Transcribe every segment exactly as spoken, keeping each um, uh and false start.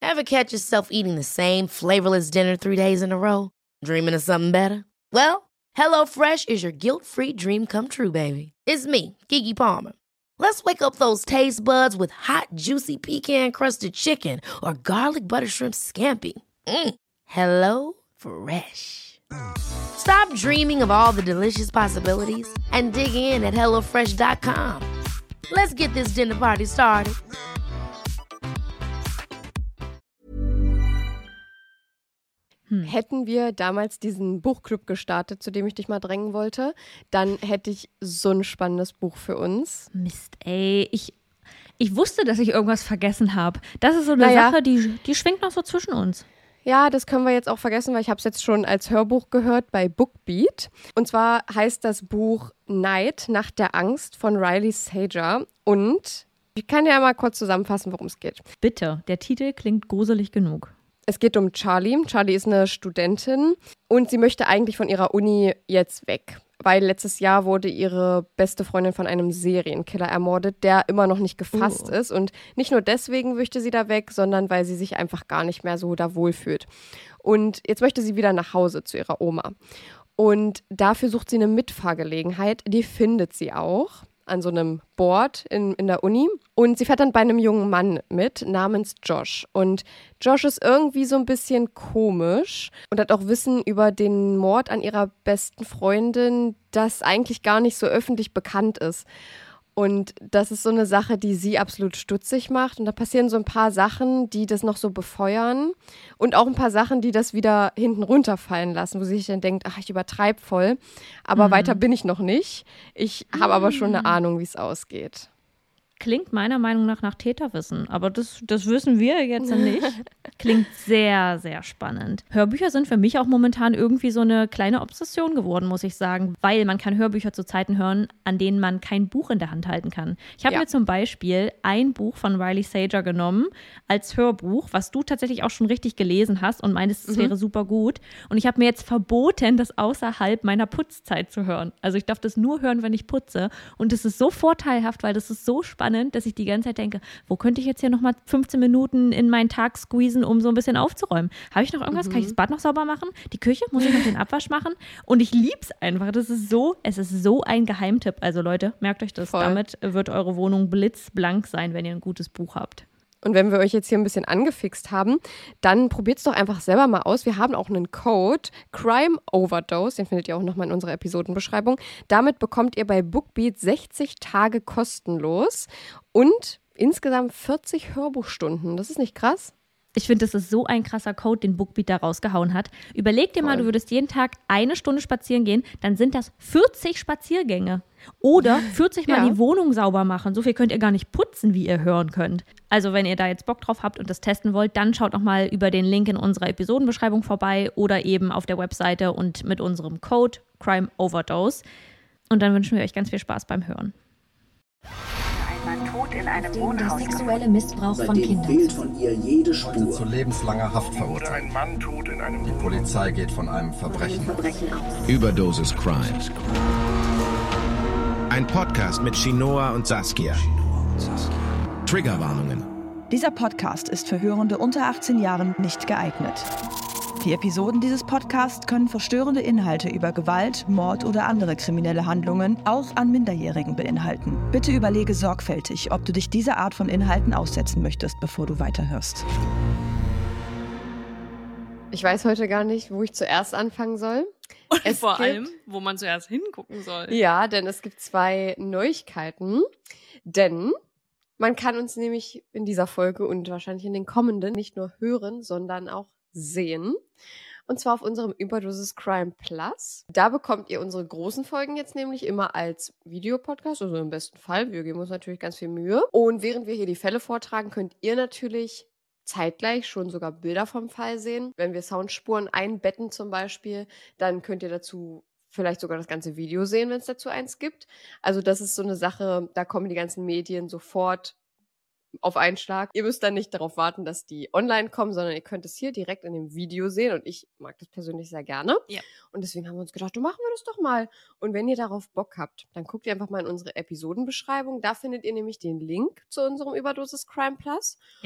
Ever catch yourself eating the same flavorless dinner three days in a row? Dreaming of something better? Well, HelloFresh is your guilt-free dream come true, baby. It's me, Keke Palmer. Let's wake up those taste buds with hot, juicy pecan-crusted chicken or garlic butter shrimp scampi. Mm. Hello Fresh. Stop dreaming of all the delicious possibilities and dig in at hello fresh dot com. Let's get this dinner party started. Hm. Hätten wir damals diesen Buchclub gestartet, zu dem ich dich mal drängen wollte, dann hätte ich so ein spannendes Buch für uns. Mist, ey. Ich, ich wusste, dass ich irgendwas vergessen habe. Das ist so eine naja. Sache, die, die schwingt noch so zwischen uns. Ja, das können wir jetzt auch vergessen, weil ich habe es jetzt schon als Hörbuch gehört bei Bookbeat. Und zwar heißt das Buch Night, Nacht der Angst von Riley Sager. Und ich kann ja mal kurz zusammenfassen, worum es geht. Bitte, der Titel klingt gruselig genug. Es geht um Charlie. Charlie ist eine Studentin und sie möchte eigentlich von ihrer Uni jetzt weg, weil letztes Jahr wurde ihre beste Freundin von einem Serienkiller ermordet, der immer noch nicht gefasst oh. ist. Und nicht nur deswegen möchte sie da weg, sondern weil sie sich einfach gar nicht mehr so da wohlfühlt. Und jetzt möchte sie wieder nach Hause zu ihrer Oma. Und dafür sucht sie eine Mitfahrgelegenheit. Die findet sie auch an so einem Board in, in der Uni. Und sie fährt dann bei einem jungen Mann mit, namens Josh. Und Josh ist irgendwie so ein bisschen komisch und hat auch Wissen über den Mord an ihrer besten Freundin, das eigentlich gar nicht so öffentlich bekannt ist. Und das ist so eine Sache, die sie absolut stutzig macht. Und da passieren so ein paar Sachen, die das noch so befeuern. Und auch ein paar Sachen, die das wieder hinten runterfallen lassen, wo sie sich dann denkt, ach, ich übertreibe voll. Aber mhm. weiter bin ich noch nicht. Ich habe aber schon eine Ahnung, wie es ausgeht. Klingt meiner Meinung nach nach Täterwissen, aber das, das wissen wir jetzt nicht. Klingt sehr, sehr spannend. Hörbücher sind für mich auch momentan irgendwie so eine kleine Obsession geworden, muss ich sagen, weil man kann Hörbücher zu Zeiten hören, an denen man kein Buch in der Hand halten kann. Ich habe ja. mir zum Beispiel ein Buch von Riley Sager genommen als Hörbuch, was du tatsächlich auch schon richtig gelesen hast und meinst, es mhm. wäre super gut. Und ich habe mir jetzt verboten, das außerhalb meiner Putzzeit zu hören. Also ich darf das nur hören, wenn ich putze. Und das ist so vorteilhaft, weil das ist so spannend, dass ich die ganze Zeit denke, wo könnte ich jetzt hier nochmal fünfzehn Minuten in meinen Tag squeezen, um so ein bisschen aufzuräumen? Habe ich noch irgendwas? Mhm. Kann ich das Bad noch sauber machen? Die Küche? Muss ich noch den Abwasch machen? Und ich liebe es einfach. Das ist so, es ist so ein Geheimtipp. Also Leute, merkt euch das. Voll. Damit wird eure Wohnung blitzblank sein, wenn ihr ein gutes Buch habt. Und wenn wir euch jetzt hier ein bisschen angefixt haben, dann probiert es doch einfach selber mal aus. Wir haben auch einen Code, Crime Overdose, den findet ihr auch nochmal in unserer Episodenbeschreibung. Damit bekommt ihr bei Bookbeat sechzig Tage kostenlos und insgesamt vierzig Hörbuchstunden. Das ist nicht krass? Ich finde, das ist so ein krasser Code, den Bookbeat da rausgehauen hat. Überleg dir mal, Voll. Du würdest jeden Tag eine Stunde spazieren gehen, dann sind das vierzig Spaziergänge. Oder vierzig Mal ja. die Wohnung sauber machen. So viel könnt ihr gar nicht putzen, wie ihr hören könnt. Also wenn ihr da jetzt Bock drauf habt und das testen wollt, dann schaut noch mal über den Link in unserer Episodenbeschreibung vorbei oder eben auf der Webseite und mit unserem Code Crime Overdose. Und dann wünschen wir euch ganz viel Spaß beim Hören. Tot in einem Wohnhaus. Der sexuelle Missbrauch von Kindern. Fehlt von ihr jede Spur. Zu lebenslanger Haft verurteilt. Ein Mann tot in einem Die Polizei geht von einem Verbrechen, Verbrechen aus. Überdosis Crime. Ein Podcast mit Shinoa und Saskia. Triggerwarnungen. Dieser Podcast ist für Hörende unter achtzehn Jahren nicht geeignet. Die Episoden dieses Podcasts können verstörende Inhalte über Gewalt, Mord oder andere kriminelle Handlungen auch an Minderjährigen beinhalten. Bitte überlege sorgfältig, ob du dich dieser Art von Inhalten aussetzen möchtest, bevor du weiterhörst. Ich weiß heute gar nicht, wo ich zuerst anfangen soll. Und es vor gibt, allem, wo man zuerst hingucken soll. Ja, denn es gibt zwei Neuigkeiten. Denn man kann uns nämlich in dieser Folge und wahrscheinlich in den kommenden nicht nur hören, sondern auch sehen. Und zwar auf unserem Überdosis Crime Plus. Da bekommt ihr unsere großen Folgen jetzt nämlich immer als Videopodcast, also im besten Fall. Wir geben uns natürlich ganz viel Mühe. Und während wir hier die Fälle vortragen, könnt ihr natürlich zeitgleich schon sogar Bilder vom Fall sehen. Wenn wir Soundspuren einbetten zum Beispiel, dann könnt ihr dazu vielleicht sogar das ganze Video sehen, wenn es dazu eins gibt. Also das ist so eine Sache, da kommen die ganzen Medien sofort auf einen Schlag. Ihr müsst dann nicht darauf warten, dass die online kommen, sondern ihr könnt es hier direkt in dem Video sehen und ich mag das persönlich sehr gerne. Ja. Und deswegen haben wir uns gedacht, du machen wir das doch mal. Und wenn ihr darauf Bock habt, dann guckt ihr einfach mal in unsere Episodenbeschreibung. Da findet ihr nämlich den Link zu unserem Überdosis Crime Plus. Ja.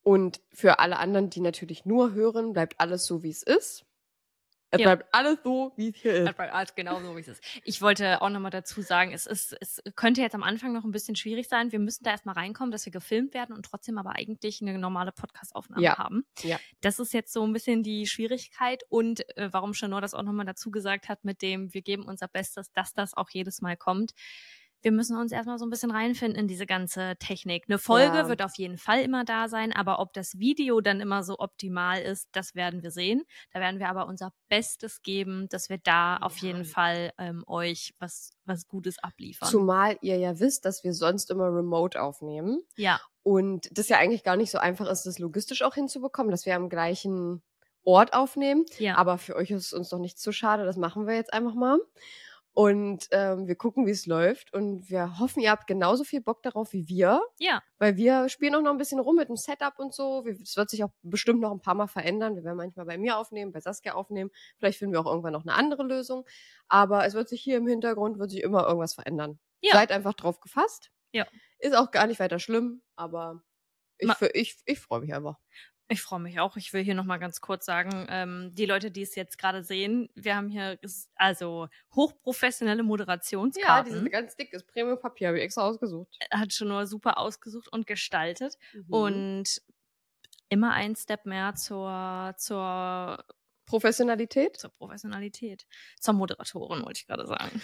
Und für alle anderen, die natürlich nur hören, bleibt alles so, wie es ist. Es Ja. bleibt alles so, wie es hier ist. Das war alles genau so, wie es ist. Ich wollte auch nochmal dazu sagen, es ist, es könnte jetzt am Anfang noch ein bisschen schwierig sein. Wir müssen da erstmal reinkommen, dass wir gefilmt werden und trotzdem aber eigentlich eine normale Podcast-Aufnahme Ja. haben. Ja. Das ist jetzt so ein bisschen die Schwierigkeit und äh, warum Chanor das auch nochmal dazu gesagt hat mit dem, wir geben unser Bestes, dass das auch jedes Mal kommt. Wir müssen uns erstmal so ein bisschen reinfinden in diese ganze Technik. Eine Folge Ja. wird auf jeden Fall immer da sein, aber ob das Video dann immer so optimal ist, das werden wir sehen. Da werden wir aber unser Bestes geben, dass wir da auf jeden Fall ähm, euch was, was Gutes abliefern. Zumal ihr ja wisst, dass wir sonst immer remote aufnehmen. ja, Und das ja eigentlich gar nicht so einfach ist, das logistisch auch hinzubekommen, dass wir am gleichen Ort aufnehmen. ja. Aber für euch ist es uns doch nicht zu schade, das machen wir jetzt einfach mal. Und ähm, wir gucken, wie es läuft. Und wir hoffen, ihr habt genauso viel Bock darauf wie wir. ja. Weil wir spielen auch noch ein bisschen rum mit dem Setup und so. Es wird sich auch bestimmt noch ein paar Mal verändern. Wir werden manchmal bei mir aufnehmen, bei Saskia aufnehmen. Vielleicht finden wir auch irgendwann noch eine andere Lösung. Aber es wird sich hier im Hintergrund wird sich immer irgendwas verändern. Ja. Seid einfach drauf gefasst. Ja. Ist auch gar nicht weiter schlimm, aber ich, Ma- für, ich, ich freue mich einfach. Ich freue mich auch. Ich will hier nochmal ganz kurz sagen, ähm, die Leute, die es jetzt gerade sehen, wir haben hier ges- also hochprofessionelle Moderationskarten. dieses ganz dickes Premium-Papier habe ich extra ausgesucht. Hat schon nur super ausgesucht und gestaltet. Mhm. Und immer ein Step mehr zur, zur, Professionalität? zur Professionalität. Zur Moderatorin, wollte ich gerade sagen.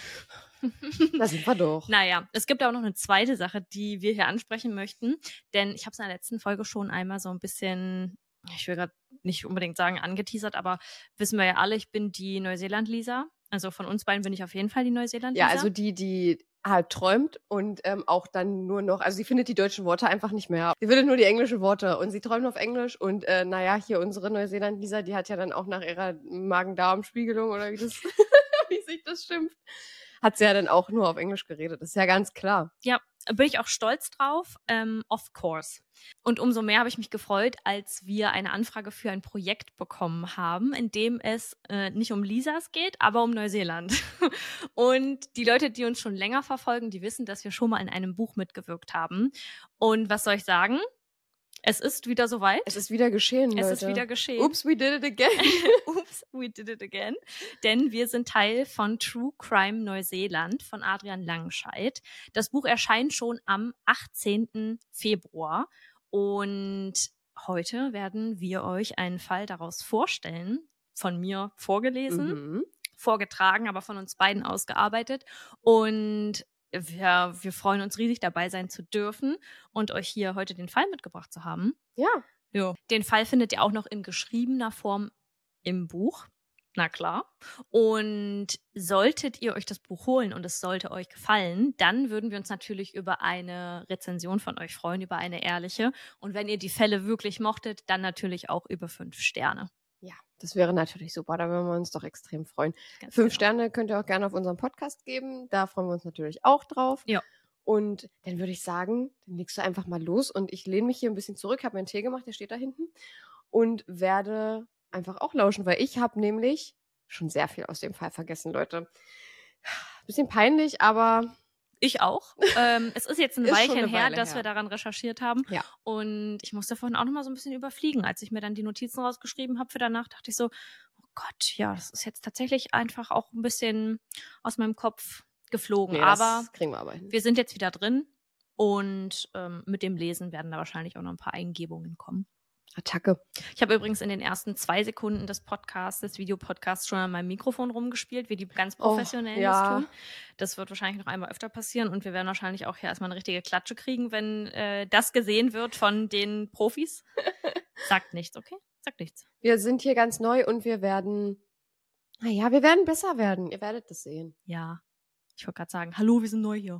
Da sind wir doch. Naja, es gibt aber noch eine zweite Sache, die wir hier ansprechen möchten. Denn ich habe es in der letzten Folge schon einmal so ein bisschen, ich will gerade nicht unbedingt sagen angeteasert, aber wissen wir ja alle, ich bin die Neuseeland-Lisa. Also von uns beiden bin ich auf jeden Fall die Neuseeland-Lisa. Ja, also die, die halt träumt und ähm, auch dann nur noch, also sie findet die deutschen Worte einfach nicht mehr. Sie findet nur die englischen Worte und sie träumt auf Englisch und äh, naja, hier unsere Neuseeland-Lisa, die hat ja dann auch nach ihrer Magen-Darm-Spiegelung oder wie das, wie sich das schimpft, hat sie ja dann auch nur auf Englisch geredet. Das ist ja ganz klar. Ja, bin ich auch stolz drauf, ähm, of course. Und umso mehr habe ich mich gefreut, als wir eine Anfrage für ein Projekt bekommen haben, in dem es äh, nicht um Lisas geht, aber um Neuseeland. Und die Leute, die uns schon länger verfolgen, die wissen, dass wir schon mal in einem Buch mitgewirkt haben. Und was soll ich sagen? Es ist wieder soweit. Es ist wieder geschehen, Leute. Es ist wieder geschehen. Oops, we did it again. Oops, we did it again. Denn wir sind Teil von True Crime Neuseeland von Adrian Langenscheidt. Das Buch erscheint schon am achtzehnten Februar. Und heute werden wir euch einen Fall daraus vorstellen, von mir vorgelesen, Mhm. vorgetragen, aber von uns beiden ausgearbeitet. Und wir, wir freuen uns riesig, dabei sein zu dürfen und euch hier heute den Fall mitgebracht zu haben. Ja. Ja. Den Fall findet ihr auch noch in geschriebener Form im Buch. Na klar. Und solltet ihr euch das Buch holen und es sollte euch gefallen, dann würden wir uns natürlich über eine Rezension von euch freuen, über eine ehrliche. Und wenn ihr die Fälle wirklich mochtet, dann natürlich auch über fünf Sterne. Ja, das wäre natürlich super. Da würden wir uns doch extrem freuen. Ganz Fünf genau. Sterne könnt ihr auch gerne auf unserem Podcast geben. Da freuen wir uns natürlich auch drauf. Ja. Und dann würde ich sagen, dann legst du einfach mal los und ich lehne mich hier ein bisschen zurück, habe mir einen Tee gemacht, der steht da hinten und werde einfach auch lauschen, weil ich habe nämlich schon sehr viel aus dem Fall vergessen, Leute. Bisschen peinlich, aber Ich auch. ähm, es ist jetzt ein Ist schon Weilchen eine her, Weile dass her. wir daran recherchiert haben. Ja. Und ich musste vorhin auch noch mal so ein bisschen überfliegen. Als ich mir dann die Notizen rausgeschrieben habe für danach, dachte ich so, oh Gott, ja, das ist jetzt tatsächlich einfach auch ein bisschen aus meinem Kopf geflogen. nee, Aber das kriegen wir aber hin. wir sind jetzt wieder drin. Und ähm, mit dem Lesen werden da wahrscheinlich auch noch ein paar Eingebungen kommen. Attacke. Ich habe übrigens in den ersten zwei Sekunden des Podcasts, des Videopodcasts, schon an meinem Mikrofon rumgespielt, wie die ganz professionellen Oh, ja. das tun. Das wird wahrscheinlich noch einmal öfter passieren und wir werden wahrscheinlich auch hier erstmal eine richtige Klatsche kriegen, wenn äh, das gesehen wird von den Profis. Sagt nichts, okay? Sagt nichts. Wir sind hier ganz neu und wir werden, naja, wir werden besser werden. Ihr werdet das sehen. Ja, ich wollte gerade sagen, hallo, wir sind neu hier.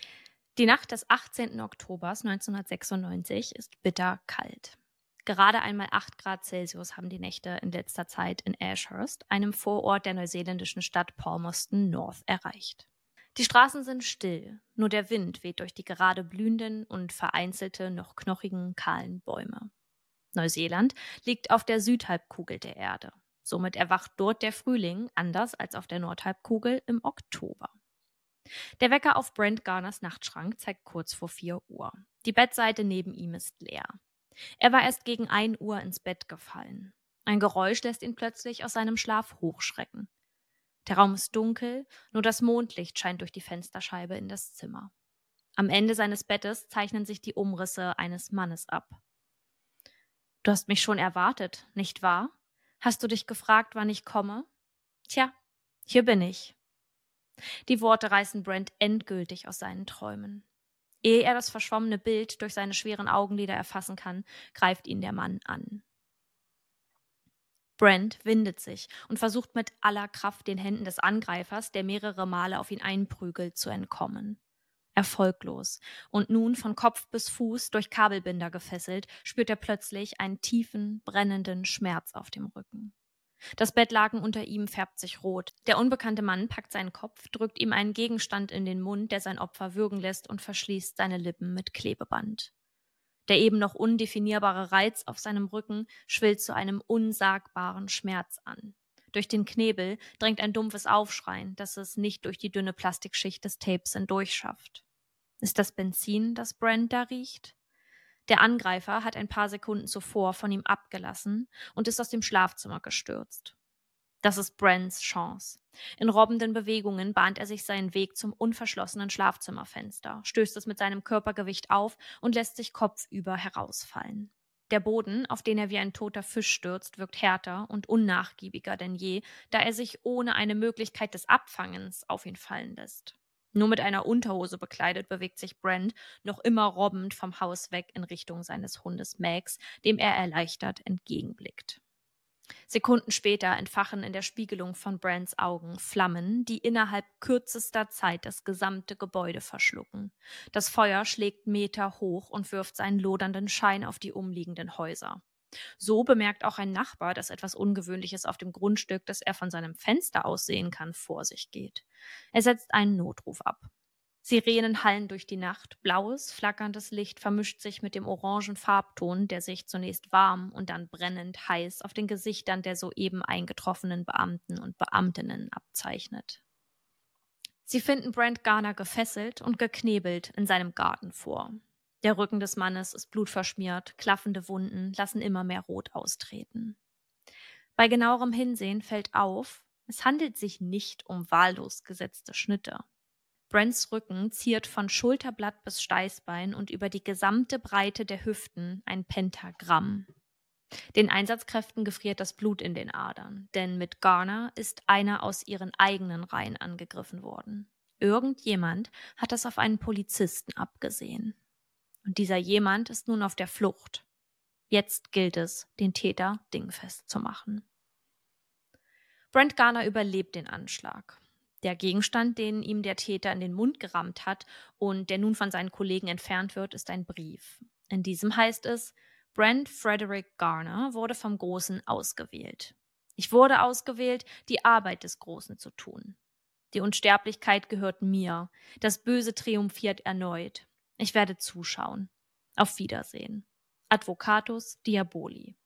Die Nacht des achtzehnten Oktobers neunzehnhundertsechsundneunzig ist bitter kalt. Gerade einmal acht Grad Celsius haben die Nächte in letzter Zeit in Ashurst, einem Vorort der neuseeländischen Stadt Palmerston North, erreicht. Die Straßen sind still, nur der Wind weht durch die gerade blühenden und vereinzelte, noch knochigen, kahlen Bäume. Neuseeland liegt auf der Südhalbkugel der Erde. Somit erwacht dort der Frühling, anders als auf der Nordhalbkugel im Oktober. Der Wecker auf Brent Garners Nachtschrank zeigt kurz vor vier Uhr. Die Bettseite neben ihm ist leer. Er war erst gegen ein Uhr ins Bett gefallen. Ein Geräusch lässt ihn plötzlich aus seinem Schlaf hochschrecken. Der Raum ist dunkel, nur das Mondlicht scheint durch die Fensterscheibe in das Zimmer. Am Ende seines Bettes zeichnen sich die Umrisse eines Mannes ab. »Du hast mich schon erwartet, nicht wahr? Hast du dich gefragt, wann ich komme? Tja, hier bin ich.« Die Worte reißen Brent endgültig aus seinen Träumen. Ehe er das verschwommene Bild durch seine schweren Augenlider erfassen kann, greift ihn der Mann an. Brent windet sich und versucht mit aller Kraft den Händen des Angreifers, der mehrere Male auf ihn einprügelt, zu entkommen. Erfolglos und nun von Kopf bis Fuß durch Kabelbinder gefesselt, spürt er plötzlich einen tiefen, brennenden Schmerz auf dem Rücken. Das Bettlaken unter ihm färbt sich rot. Der unbekannte Mann packt seinen Kopf, drückt ihm einen Gegenstand in den Mund, der sein Opfer würgen lässt, und verschließt seine Lippen mit Klebeband. Der eben noch undefinierbare Reiz auf seinem Rücken schwillt zu einem unsagbaren Schmerz an. Durch den Knebel drängt ein dumpfes Aufschreien, das es nicht durch die dünne Plastikschicht des Tapes hindurchschafft. Ist das Benzin, das Brent da riecht? Der Angreifer hat ein paar Sekunden zuvor von ihm abgelassen und ist aus dem Schlafzimmer gestürzt. Das ist Brents Chance. In robbenden Bewegungen bahnt er sich seinen Weg zum unverschlossenen Schlafzimmerfenster, stößt es mit seinem Körpergewicht auf und lässt sich kopfüber herausfallen. Der Boden, auf den er wie ein toter Fisch stürzt, wirkt härter und unnachgiebiger denn je, da er sich ohne eine Möglichkeit des Abfangens auf ihn fallen lässt. Nur mit einer Unterhose bekleidet bewegt sich Brent noch immer robbend vom Haus weg in Richtung seines Hundes Max, dem er erleichtert entgegenblickt. Sekunden später entfachen in der Spiegelung von Brents Augen Flammen, die innerhalb kürzester Zeit das gesamte Gebäude verschlucken. Das Feuer schlägt Meter hoch und wirft seinen lodernden Schein auf die umliegenden Häuser. So bemerkt auch ein Nachbar, dass etwas Ungewöhnliches auf dem Grundstück, das er von seinem Fenster aus sehen kann, vor sich geht. Er setzt einen Notruf ab. Sirenen hallen durch die Nacht, blaues, flackerndes Licht vermischt sich mit dem orangen Farbton, der sich zunächst warm und dann brennend heiß auf den Gesichtern der soeben eingetroffenen Beamten und Beamtinnen abzeichnet. Sie finden Brent Garner gefesselt und geknebelt in seinem Garten vor. Der Rücken des Mannes ist blutverschmiert, klaffende Wunden lassen immer mehr Rot austreten. Bei genauerem Hinsehen fällt auf, es handelt sich nicht um wahllos gesetzte Schnitte. Brents Rücken ziert von Schulterblatt bis Steißbein und über die gesamte Breite der Hüften ein Pentagramm. Den Einsatzkräften gefriert das Blut in den Adern, denn mit Garner ist einer aus ihren eigenen Reihen angegriffen worden. Irgendjemand hat das auf einen Polizisten abgesehen. Und dieser jemand ist nun auf der Flucht. Jetzt gilt es, den Täter dingfest zu machen. Brent Garner überlebt den Anschlag. Der Gegenstand, den ihm der Täter in den Mund gerammt hat und der nun von seinen Kollegen entfernt wird, ist ein Brief. In diesem heißt es: Brent Frederick Garner wurde vom Großen ausgewählt. Ich wurde ausgewählt, die Arbeit des Großen zu tun. Die Unsterblichkeit gehört mir. Das Böse triumphiert erneut. Ich werde zuschauen. Auf Wiedersehen. Advocatus Diaboli.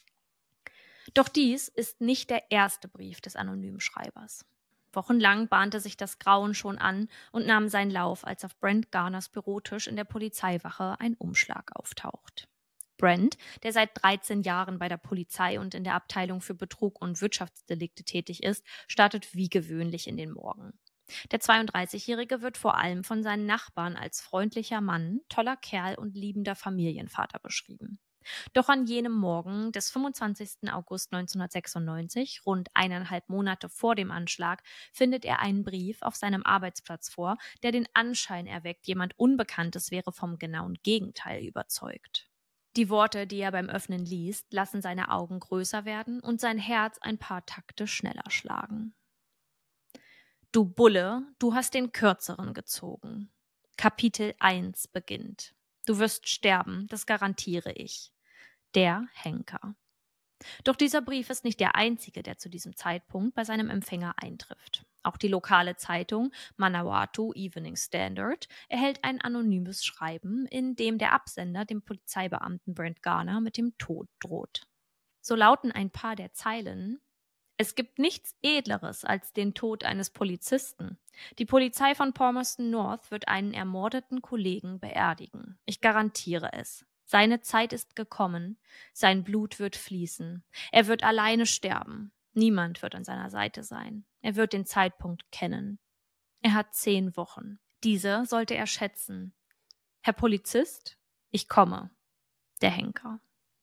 Doch dies ist nicht der erste Brief des anonymen Schreibers. Wochenlang bahnte sich das Grauen schon an und nahm seinen Lauf, als auf Brent Garners Bürotisch in der Polizeiwache ein Umschlag auftaucht. Brent, der seit dreizehn Jahren bei der Polizei und in der Abteilung für Betrug und Wirtschaftsdelikte tätig ist, startet wie gewöhnlich in den Morgen. Der zweiunddreißigjährige wird vor allem von seinen Nachbarn als freundlicher Mann, toller Kerl und liebender Familienvater beschrieben. Doch an jenem Morgen des fünfundzwanzigsten August neunzehnhundertsechsundneunzig, rund eineinhalb Monate vor dem Anschlag, findet er einen Brief auf seinem Arbeitsplatz vor, der den Anschein erweckt, jemand Unbekanntes wäre vom genauen Gegenteil überzeugt. Die Worte, die er beim Öffnen liest, lassen seine Augen größer werden und sein Herz ein paar Takte schneller schlagen. Du Bulle, du hast den Kürzeren gezogen. Kapitel eins beginnt. Du wirst sterben, das garantiere ich. Der Henker. Doch dieser Brief ist nicht der einzige, der zu diesem Zeitpunkt bei seinem Empfänger eintrifft. Auch die lokale Zeitung Manawatu Evening Standard erhält ein anonymes Schreiben, in dem der Absender dem Polizeibeamten Brent Garner mit dem Tod droht. So lauten ein paar der Zeilen: Es gibt nichts Edleres als den Tod eines Polizisten. Die Polizei von Palmerston North wird einen ermordeten Kollegen beerdigen. Ich garantiere es. Seine Zeit ist gekommen, sein Blut wird fließen. Er wird alleine sterben. Niemand wird an seiner Seite sein. Er wird den Zeitpunkt kennen. Er hat zehn Wochen. Diese sollte er schätzen. Herr Polizist, ich komme. Der Henker.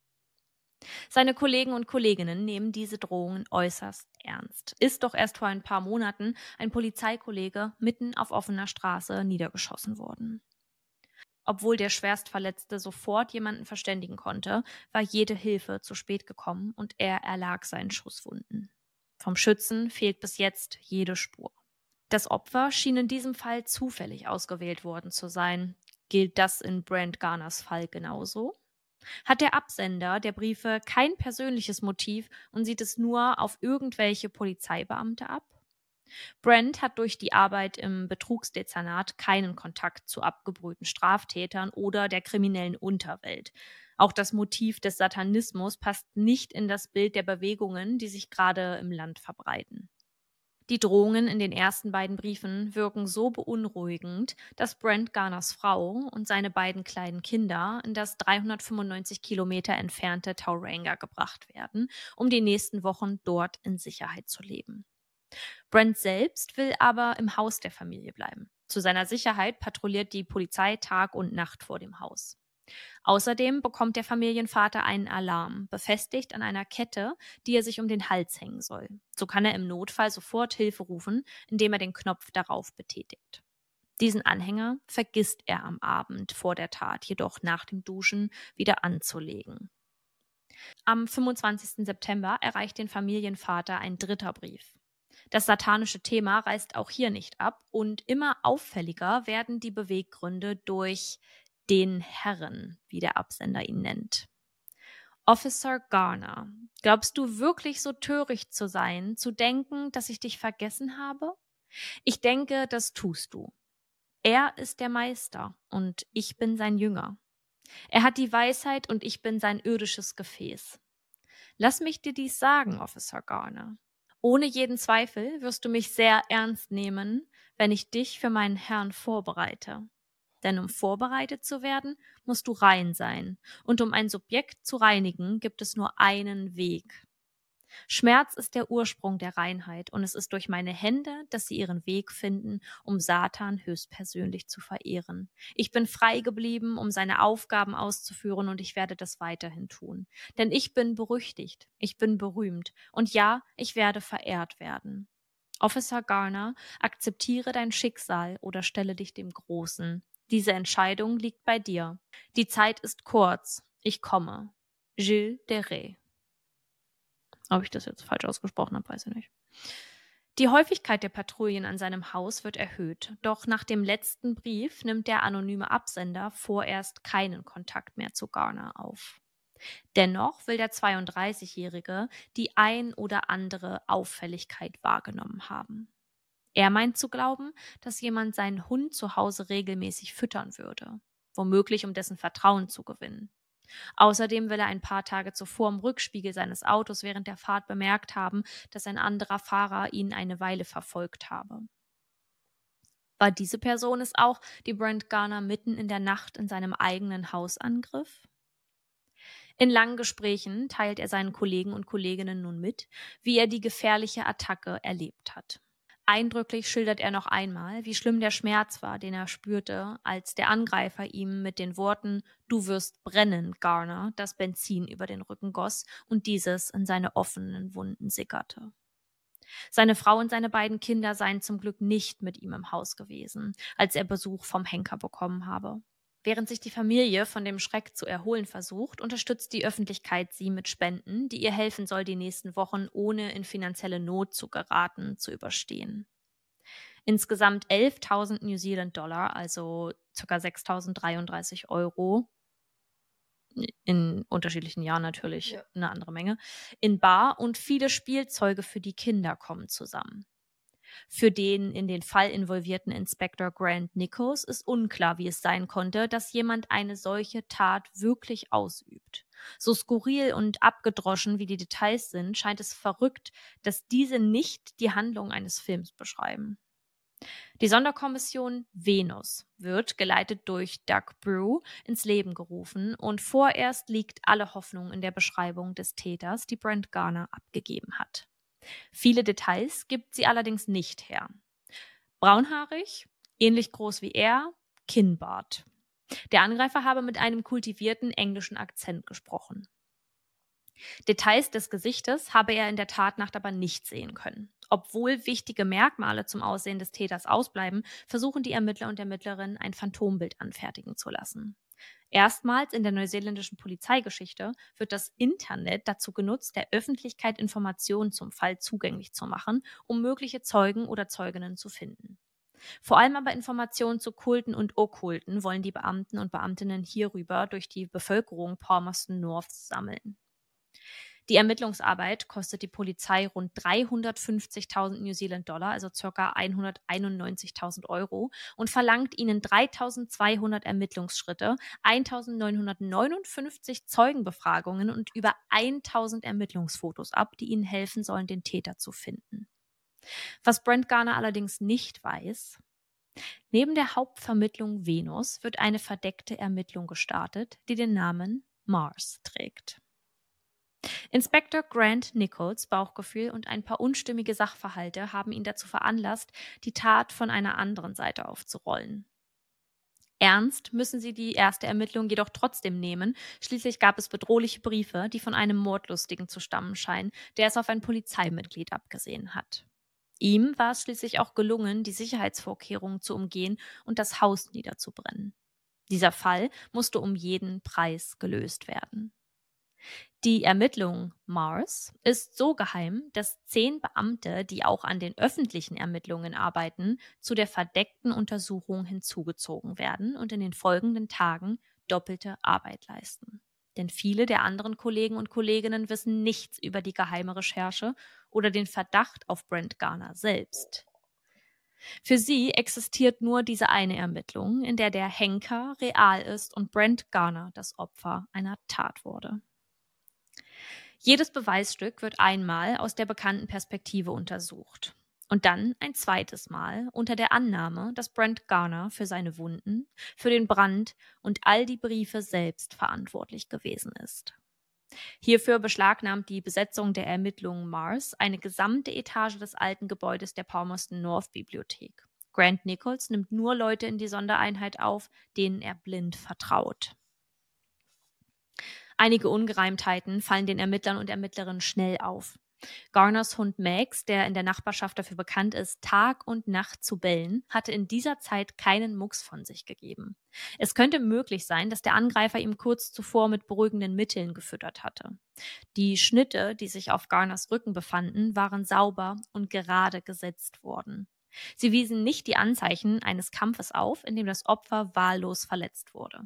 Seine Kollegen und Kolleginnen nehmen diese Drohungen äußerst ernst. Ist doch erst vor ein paar Monaten ein Polizeikollege mitten auf offener Straße niedergeschossen worden. Obwohl der Schwerstverletzte sofort jemanden verständigen konnte, war jede Hilfe zu spät gekommen und er erlag seinen Schusswunden. Vom Schützen fehlt bis jetzt jede Spur. Das Opfer schien in diesem Fall zufällig ausgewählt worden zu sein. Gilt das in Brent Garners Fall genauso? Hat der Absender der Briefe kein persönliches Motiv und sieht es nur auf irgendwelche Polizeibeamte ab? Brent hat durch die Arbeit im Betrugsdezernat keinen Kontakt zu abgebrühten Straftätern oder der kriminellen Unterwelt. Auch das Motiv des Satanismus passt nicht in das Bild der Bewegungen, die sich gerade im Land verbreiten. Die Drohungen in den ersten beiden Briefen wirken so beunruhigend, dass Brent Garners Frau und seine beiden kleinen Kinder in das dreihundertfünfundneunzig Kilometer entfernte Tauranga gebracht werden, um die nächsten Wochen dort in Sicherheit zu leben. Brent selbst will aber im Haus der Familie bleiben. Zu seiner Sicherheit patrouilliert die Polizei Tag und Nacht vor dem Haus. Außerdem bekommt der Familienvater einen Alarm, befestigt an einer Kette, die er sich um den Hals hängen soll. So kann er im Notfall sofort Hilfe rufen, indem er den Knopf darauf betätigt. Diesen Anhänger vergisst er am Abend vor der Tat, jedoch nach dem Duschen wieder anzulegen. Am fünfundzwanzigsten September erreicht den Familienvater ein dritter Brief. Das satanische Thema reißt auch hier nicht ab und immer auffälliger werden die Beweggründe durch den Herren, wie der Absender ihn nennt. Officer Garner, glaubst du wirklich so töricht zu sein, zu denken, dass ich dich vergessen habe? Ich denke, das tust du. Er ist der Meister und ich bin sein Jünger. Er hat die Weisheit und ich bin sein irdisches Gefäß. Lass mich dir dies sagen, Officer Garner. Ohne jeden Zweifel wirst du mich sehr ernst nehmen, wenn ich dich für meinen Herrn vorbereite. Denn um vorbereitet zu werden, musst du rein sein. Und um ein Subjekt zu reinigen, gibt es nur einen Weg. Schmerz ist der Ursprung der Reinheit und es ist durch meine Hände, dass sie ihren Weg finden, um Satan höchstpersönlich zu verehren. Ich bin frei geblieben, um seine Aufgaben auszuführen und ich werde das weiterhin tun. Denn ich bin berüchtigt, ich bin berühmt und ja, ich werde verehrt werden. Officer Garner, akzeptiere dein Schicksal oder stelle dich dem Großen. Diese Entscheidung liegt bei dir. Die Zeit ist kurz. Ich komme. Gilles de Rais. Ob ich das jetzt falsch ausgesprochen habe, weiß ich nicht. Die Häufigkeit der Patrouillen an seinem Haus wird erhöht. Doch nach dem letzten Brief nimmt der anonyme Absender vorerst keinen Kontakt mehr zu Garner auf. Dennoch will der zweiunddreißigjährige die ein oder andere Auffälligkeit wahrgenommen haben. Er meint zu glauben, dass jemand seinen Hund zu Hause regelmäßig füttern würde, womöglich um dessen Vertrauen zu gewinnen. Außerdem will er ein paar Tage zuvor im Rückspiegel seines Autos während der Fahrt bemerkt haben, dass ein anderer Fahrer ihn eine Weile verfolgt habe. War diese Person es auch, die Brent Garner mitten in der Nacht in seinem eigenen Haus angriff? In langen Gesprächen teilt er seinen Kollegen und Kolleginnen nun mit, wie er die gefährliche Attacke erlebt hat. Eindrücklich schildert er noch einmal, wie schlimm der Schmerz war, den er spürte, als der Angreifer ihm mit den Worten »Du wirst brennen, Garner« das Benzin über den Rücken goss und dieses in seine offenen Wunden sickerte. Seine Frau und seine beiden Kinder seien zum Glück nicht mit ihm im Haus gewesen, als er Besuch vom Henker bekommen habe. Während sich die Familie von dem Schreck zu erholen versucht, unterstützt die Öffentlichkeit sie mit Spenden, die ihr helfen soll, die nächsten Wochen ohne in finanzielle Not zu geraten, zu überstehen. Insgesamt elftausend New Zealand Dollar, also ca. sechstausenddreiunddreißig Euro, in unterschiedlichen Jahren natürlich ja. Eine andere Menge, in bar und viele Spielzeuge für die Kinder kommen zusammen. Für den in den Fall involvierten Inspektor Grant Nichols ist unklar, wie es sein konnte, dass jemand eine solche Tat wirklich ausübt. So skurril und abgedroschen wie die Details sind, scheint es verrückt, dass diese nicht die Handlung eines Films beschreiben. Die Sonderkommission Venus wird, geleitet durch Doug Brew, ins Leben gerufen und vorerst liegt alle Hoffnung in der Beschreibung des Täters, die Brent Garner abgegeben hat. Viele Details gibt sie allerdings nicht her. Braunhaarig, ähnlich groß wie er, Kinnbart. Der Angreifer habe mit einem kultivierten englischen Akzent gesprochen. Details des Gesichtes habe er in der Tatnacht aber nicht sehen können. Obwohl wichtige Merkmale zum Aussehen des Täters ausbleiben, versuchen die Ermittler und Ermittlerinnen, ein Phantombild anfertigen zu lassen. Erstmals in der neuseeländischen Polizeigeschichte wird das Internet dazu genutzt, der Öffentlichkeit Informationen zum Fall zugänglich zu machen, um mögliche Zeugen oder Zeuginnen zu finden. Vor allem aber Informationen zu Kulten und Okkulten wollen die Beamten und Beamtinnen hierüber durch die Bevölkerung Palmerston Norths sammeln. Die Ermittlungsarbeit kostet die Polizei rund dreihundertfünfzigtausend New Zealand Dollar, also ca. hunderteinundneunzigtausend Euro, und verlangt ihnen dreitausendzweihundert Ermittlungsschritte, eintausendneunhundertneunundfünfzig Zeugenbefragungen und über tausend Ermittlungsfotos ab, die ihnen helfen sollen, den Täter zu finden. Was Brent Garner allerdings nicht weiß: Neben der Hauptvermittlung Venus wird eine verdeckte Ermittlung gestartet, die den Namen Mars trägt. Inspektor Grant Nichols' Bauchgefühl und ein paar unstimmige Sachverhalte haben ihn dazu veranlasst, die Tat von einer anderen Seite aufzurollen. Ernst müssen sie die erste Ermittlung jedoch trotzdem nehmen. Schließlich gab es bedrohliche Briefe, die von einem Mordlustigen zu stammen scheinen, der es auf ein Polizeimitglied abgesehen hat. Ihm war es schließlich auch gelungen, die Sicherheitsvorkehrungen zu umgehen und das Haus niederzubrennen. Dieser Fall musste um jeden Preis gelöst werden. Die Ermittlung Mars ist so geheim, dass zehn Beamte, die auch an den öffentlichen Ermittlungen arbeiten, zu der verdeckten Untersuchung hinzugezogen werden und in den folgenden Tagen doppelte Arbeit leisten. Denn viele der anderen Kollegen und Kolleginnen wissen nichts über die geheime Recherche oder den Verdacht auf Brent Garner selbst. Für sie existiert nur diese eine Ermittlung, in der der Henker real ist und Brent Garner das Opfer einer Tat wurde. Jedes Beweisstück wird einmal aus der bekannten Perspektive untersucht und dann ein zweites Mal unter der Annahme, dass Brent Garner für seine Wunden, für den Brand und all die Briefe selbst verantwortlich gewesen ist. Hierfür beschlagnahmt die Besetzung der Ermittlungen Mars eine gesamte Etage des alten Gebäudes der Palmerston North Bibliothek. Grant Nichols nimmt nur Leute in die Sondereinheit auf, denen er blind vertraut. Einige Ungereimtheiten fallen den Ermittlern und Ermittlerinnen schnell auf. Garners Hund Max, der in der Nachbarschaft dafür bekannt ist, Tag und Nacht zu bellen, hatte in dieser Zeit keinen Mucks von sich gegeben. Es könnte möglich sein, dass der Angreifer ihm kurz zuvor mit beruhigenden Mitteln gefüttert hatte. Die Schnitte, die sich auf Garners Rücken befanden, waren sauber und gerade gesetzt worden. Sie wiesen nicht die Anzeichen eines Kampfes auf, in dem das Opfer wahllos verletzt wurde.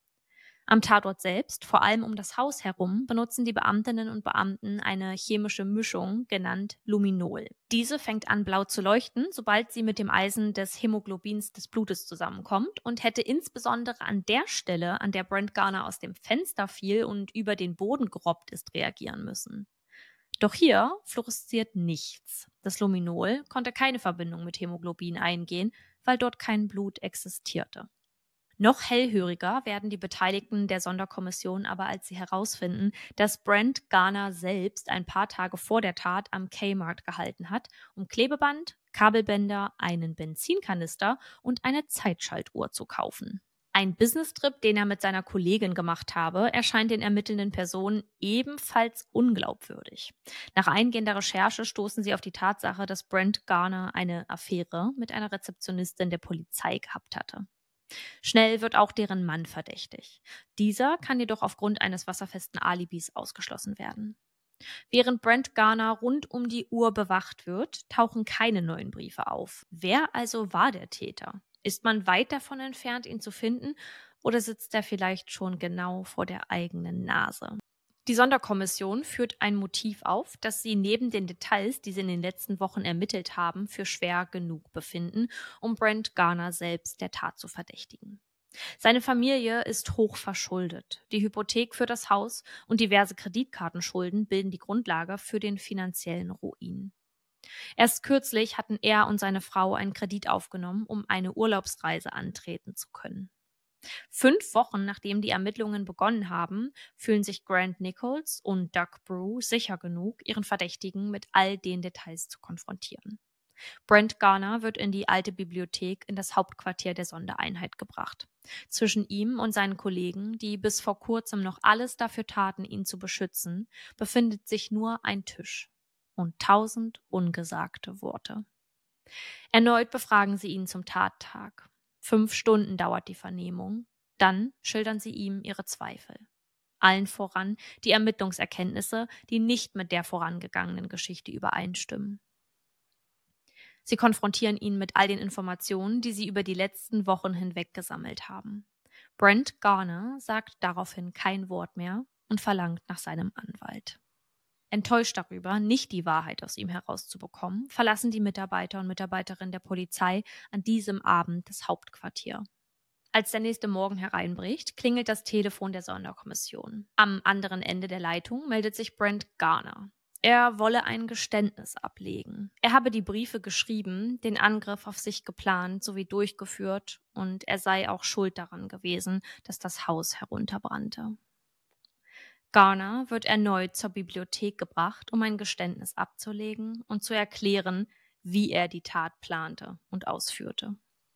Am Tatort selbst, vor allem um das Haus herum, benutzen die Beamtinnen und Beamten eine chemische Mischung, genannt Luminol. Diese fängt an, blau zu leuchten, sobald sie mit dem Eisen des Hämoglobins des Blutes zusammenkommt und hätte insbesondere an der Stelle, an der Brent Garner aus dem Fenster fiel und über den Boden gerobbt ist, reagieren müssen. Doch hier fluoresziert nichts. Das Luminol konnte keine Verbindung mit Hämoglobin eingehen, weil dort kein Blut existierte. Noch hellhöriger werden die Beteiligten der Sonderkommission aber, als sie herausfinden, dass Brent Garner selbst ein paar Tage vor der Tat am Kmart gehalten hat, um Klebeband, Kabelbänder, einen Benzinkanister und eine Zeitschaltuhr zu kaufen. Ein Business-Trip, den er mit seiner Kollegin gemacht habe, erscheint den ermittelnden Personen ebenfalls unglaubwürdig. Nach eingehender Recherche stoßen sie auf die Tatsache, dass Brent Garner eine Affäre mit einer Rezeptionistin der Polizei gehabt hatte. Schnell wird auch deren Mann verdächtig. Dieser kann jedoch aufgrund eines wasserfesten Alibis ausgeschlossen werden. Während Brent Garner rund um die Uhr bewacht wird, tauchen keine neuen Briefe auf. Wer also war der Täter? Ist man weit davon entfernt, ihn zu finden, oder sitzt er vielleicht schon genau vor der eigenen Nase? Die Sonderkommission führt ein Motiv auf, das sie neben den Details, die sie in den letzten Wochen ermittelt haben, für schwer genug befinden, um Brent Garner selbst der Tat zu verdächtigen. Seine Familie ist hoch verschuldet. Die Hypothek für das Haus und diverse Kreditkartenschulden bilden die Grundlage für den finanziellen Ruin. Erst kürzlich hatten er und seine Frau einen Kredit aufgenommen, um eine Urlaubsreise antreten zu können. Fünf Wochen nachdem die Ermittlungen begonnen haben, fühlen sich Grant Nichols und Doug Brew sicher genug, ihren Verdächtigen mit all den Details zu konfrontieren. Brent Garner wird in die alte Bibliothek in das Hauptquartier der Sondereinheit gebracht. Zwischen ihm und seinen Kollegen, die bis vor kurzem noch alles dafür taten, ihn zu beschützen, befindet sich nur ein Tisch und tausend ungesagte Worte. Erneut befragen sie ihn zum Tattag. Fünf Stunden dauert die Vernehmung. Dann schildern sie ihm ihre Zweifel. Allen voran die Ermittlungserkenntnisse, die nicht mit der vorangegangenen Geschichte übereinstimmen. Sie konfrontieren ihn mit all den Informationen, die sie über die letzten Wochen hinweg gesammelt haben. Brent Garner sagt daraufhin kein Wort mehr und verlangt nach seinem Anwalt. Enttäuscht darüber, nicht die Wahrheit aus ihm herauszubekommen, verlassen die Mitarbeiter und Mitarbeiterinnen der Polizei an diesem Abend das Hauptquartier. Als der nächste Morgen hereinbricht, klingelt das Telefon der Sonderkommission. Am anderen Ende der Leitung meldet sich Brent Garner. Er wolle ein Geständnis ablegen. Er habe die Briefe geschrieben, den Angriff auf sich geplant sowie durchgeführt und er sei auch schuld daran gewesen, dass das Haus herunterbrannte. Garner wird erneut zur Bibliothek gebracht, um ein Geständnis abzulegen und zu erklären, wie er die Tat plante und ausführte.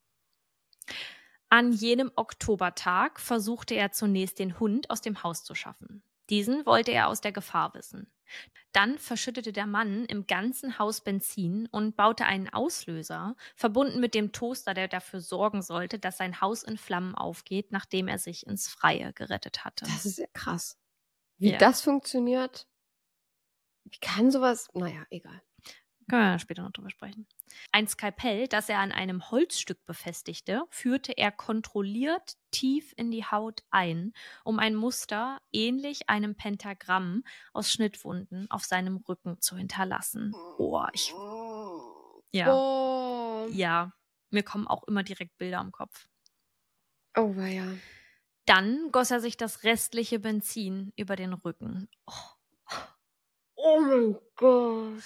An jenem Oktobertag versuchte er zunächst, den Hund aus dem Haus zu schaffen. Diesen wollte er aus der Gefahr wissen. Dann verschüttete der Mann im ganzen Haus Benzin und baute einen Auslöser, verbunden mit dem Toaster, der dafür sorgen sollte, dass sein Haus in Flammen aufgeht, nachdem er sich ins Freie gerettet hatte. Das ist ja krass. Wie Ja. das funktioniert, wie kann sowas, naja, egal. Können wir später noch drüber sprechen. Ein Skalpell, das er an einem Holzstück befestigte, führte er kontrolliert tief in die Haut ein, um ein Muster ähnlich einem Pentagramm aus Schnittwunden auf seinem Rücken zu hinterlassen. Oh, ich... Ja, Oh, ja, mir kommen auch immer direkt Bilder im Kopf. oh weia. Dann goss er sich das restliche Benzin über den Rücken. Oh, Oh mein Gott.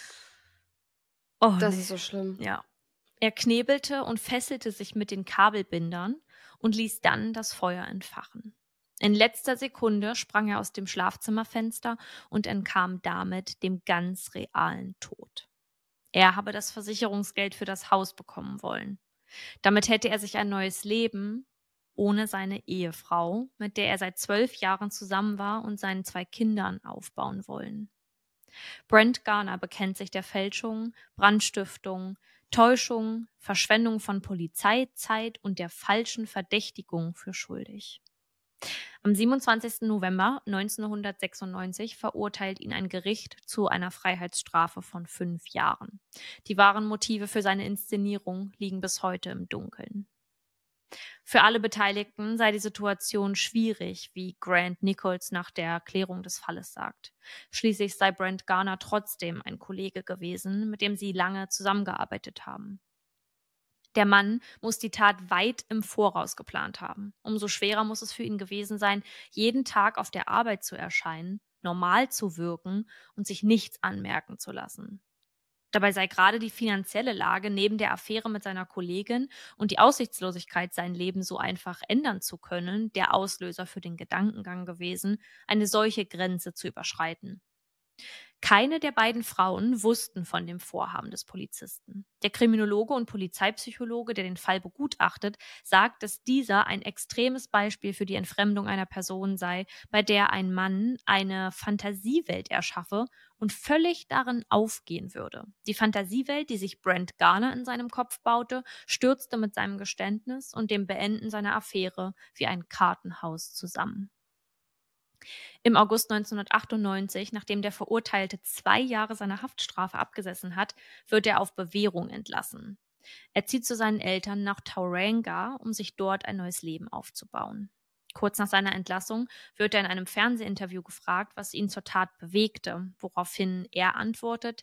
oh Das nee. ist so schlimm. Ja. Er knebelte und fesselte sich mit den Kabelbindern und ließ dann das Feuer entfachen. In letzter Sekunde sprang er aus dem Schlafzimmerfenster und entkam damit dem ganz realen Tod. Er habe das Versicherungsgeld für das Haus bekommen wollen. Damit hätte er sich ein neues Leben ohne seine Ehefrau, mit der er seit zwölf Jahren zusammen war, und seinen zwei Kindern aufbauen wollen. Brent Garner bekennt sich der Fälschung, Brandstiftung, Täuschung, Verschwendung von Polizeizeit und der falschen Verdächtigung für schuldig. Am siebenundzwanzigsten November neunzehnhundertsechsundneunzig verurteilt ihn ein Gericht zu einer Freiheitsstrafe von fünf Jahren. Die wahren Motive für seine Inszenierung liegen bis heute im Dunkeln. Für alle Beteiligten sei die Situation schwierig, wie Grant Nichols nach der Erklärung des Falles sagt. Schließlich sei Brent Garner trotzdem ein Kollege gewesen, mit dem sie lange zusammengearbeitet haben. Der Mann muss die Tat weit im Voraus geplant haben. Umso schwerer muss es für ihn gewesen sein, jeden Tag auf der Arbeit zu erscheinen, normal zu wirken und sich nichts anmerken zu lassen. Dabei sei gerade die finanzielle Lage neben der Affäre mit seiner Kollegin und die Aussichtslosigkeit, sein Leben so einfach ändern zu können, der Auslöser für den Gedankengang gewesen, eine solche Grenze zu überschreiten. Keine der beiden Frauen wussten von dem Vorhaben des Polizisten. Der Kriminologe und Polizeipsychologe, der den Fall begutachtet, sagt, dass dieser ein extremes Beispiel für die Entfremdung einer Person sei, bei der ein Mann eine Fantasiewelt erschaffe und völlig darin aufgehen würde. Die Fantasiewelt, die sich Brent Garner in seinem Kopf baute, stürzte mit seinem Geständnis und dem Beenden seiner Affäre wie ein Kartenhaus zusammen. Im August neunzehnhundertachtundneunzig, nachdem der Verurteilte zwei Jahre seiner Haftstrafe abgesessen hat, wird er auf Bewährung entlassen. Er zieht zu seinen Eltern nach Tauranga, um sich dort ein neues Leben aufzubauen. Kurz nach seiner Entlassung wird er in einem Fernsehinterview gefragt, was ihn zur Tat bewegte, woraufhin er antwortet: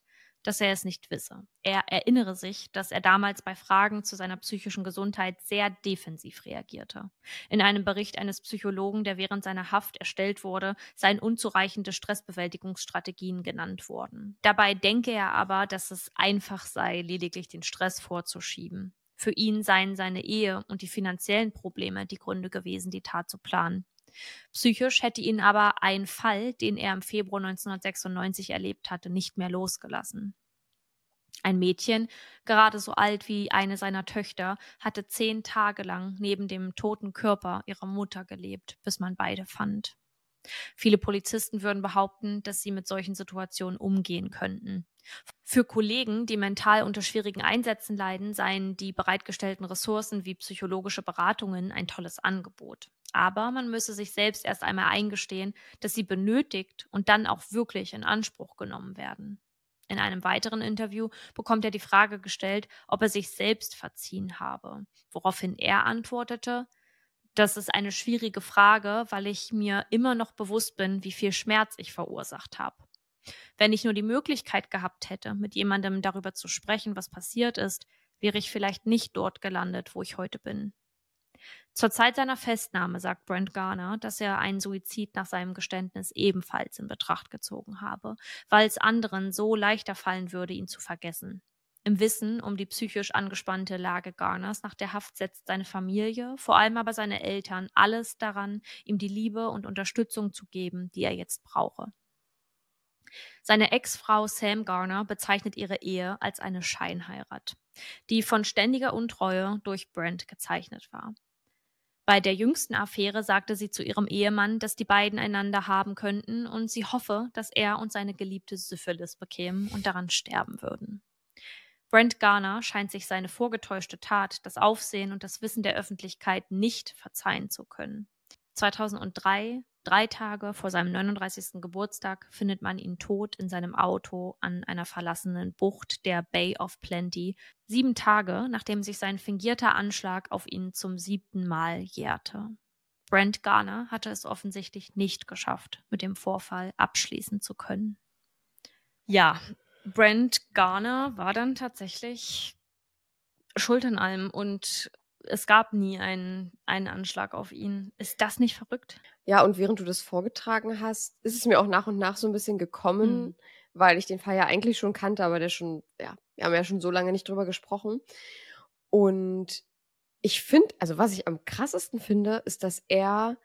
dass er es nicht wisse. Er erinnere sich, dass er damals bei Fragen zu seiner psychischen Gesundheit sehr defensiv reagierte. In einem Bericht eines Psychologen, der während seiner Haft erstellt wurde, seien unzureichende Stressbewältigungsstrategien genannt worden. Dabei denke er aber, dass es einfach sei, lediglich den Stress vorzuschieben. Für ihn seien seine Ehe und die finanziellen Probleme die Gründe gewesen, die Tat zu planen. Psychisch hätte ihn aber ein Fall, den er im Februar neunzehnhundertsechsundneunzig erlebt hatte, nicht mehr losgelassen. Ein Mädchen, gerade so alt wie eine seiner Töchter, hatte zehn Tage lang neben dem toten Körper ihrer Mutter gelebt, bis man beide fand. Viele Polizisten würden behaupten, dass sie mit solchen Situationen umgehen könnten. Für Kollegen, die mental unter schwierigen Einsätzen leiden, seien die bereitgestellten Ressourcen wie psychologische Beratungen ein tolles Angebot. Aber man müsse sich selbst erst einmal eingestehen, dass sie benötigt und dann auch wirklich in Anspruch genommen werden. In einem weiteren Interview bekommt er die Frage gestellt, ob er sich selbst verziehen habe, woraufhin er antwortete: Das ist eine schwierige Frage, weil ich mir immer noch bewusst bin, wie viel Schmerz ich verursacht habe. Wenn ich nur die Möglichkeit gehabt hätte, mit jemandem darüber zu sprechen, was passiert ist, wäre ich vielleicht nicht dort gelandet, wo ich heute bin. Zur Zeit seiner Festnahme sagt Brent Garner, dass er einen Suizid nach seinem Geständnis ebenfalls in Betracht gezogen habe, weil es anderen so leichter fallen würde, ihn zu vergessen. Im Wissen um die psychisch angespannte Lage Garners nach der Haft setzt seine Familie, vor allem aber seine Eltern, alles daran, ihm die Liebe und Unterstützung zu geben, die er jetzt brauche. Seine Ex-Frau Sam Garner bezeichnet ihre Ehe als eine Scheinheirat, die von ständiger Untreue durch Brent gezeichnet war. Bei der jüngsten Affäre sagte sie zu ihrem Ehemann, dass die beiden einander haben könnten und sie hoffe, dass er und seine Geliebte Syphilis bekämen und daran sterben würden. Brent Garner scheint sich seine vorgetäuschte Tat, das Aufsehen und das Wissen der Öffentlichkeit nicht verzeihen zu können. zweitausenddrei, drei Tage vor seinem neununddreißigsten Geburtstag, findet man ihn tot in seinem Auto an einer verlassenen Bucht der Bay of Plenty, sieben Tage, nachdem sich sein fingierter Anschlag auf ihn zum siebten Mal jährte. Brent Garner hatte es offensichtlich nicht geschafft, mit dem Vorfall abschließen zu können. Ja, Brent Garner war dann tatsächlich schuld an allem und es gab nie einen, einen Anschlag auf ihn. Ist das nicht verrückt? Ja, und während du das vorgetragen hast, ist es mir auch nach und nach so ein bisschen gekommen, Mhm. weil ich den Fall ja eigentlich schon kannte, aber der schon, ja, wir haben ja schon so lange nicht drüber gesprochen. Und ich finde, also was ich am krassesten finde, ist, dass er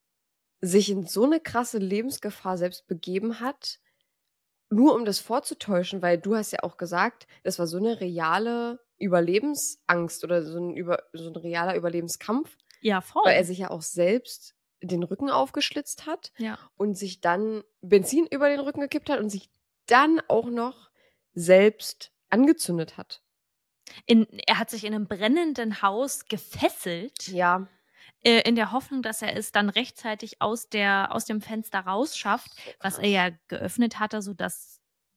sich in so eine krasse Lebensgefahr selbst begeben hat, nur um das vorzutäuschen, weil du hast ja auch gesagt, das war so eine reale Überlebensangst oder so ein, über, so ein realer Überlebenskampf, Ja, voll. weil er sich ja auch selbst den Rücken aufgeschlitzt hat ja. und sich dann Benzin über den Rücken gekippt hat und sich dann auch noch selbst angezündet hat. In, er hat sich in einem brennenden Haus gefesselt, Ja. äh, in der Hoffnung, dass er es dann rechtzeitig aus, der, aus dem Fenster rausschafft, was er ja geöffnet hatte, sodass,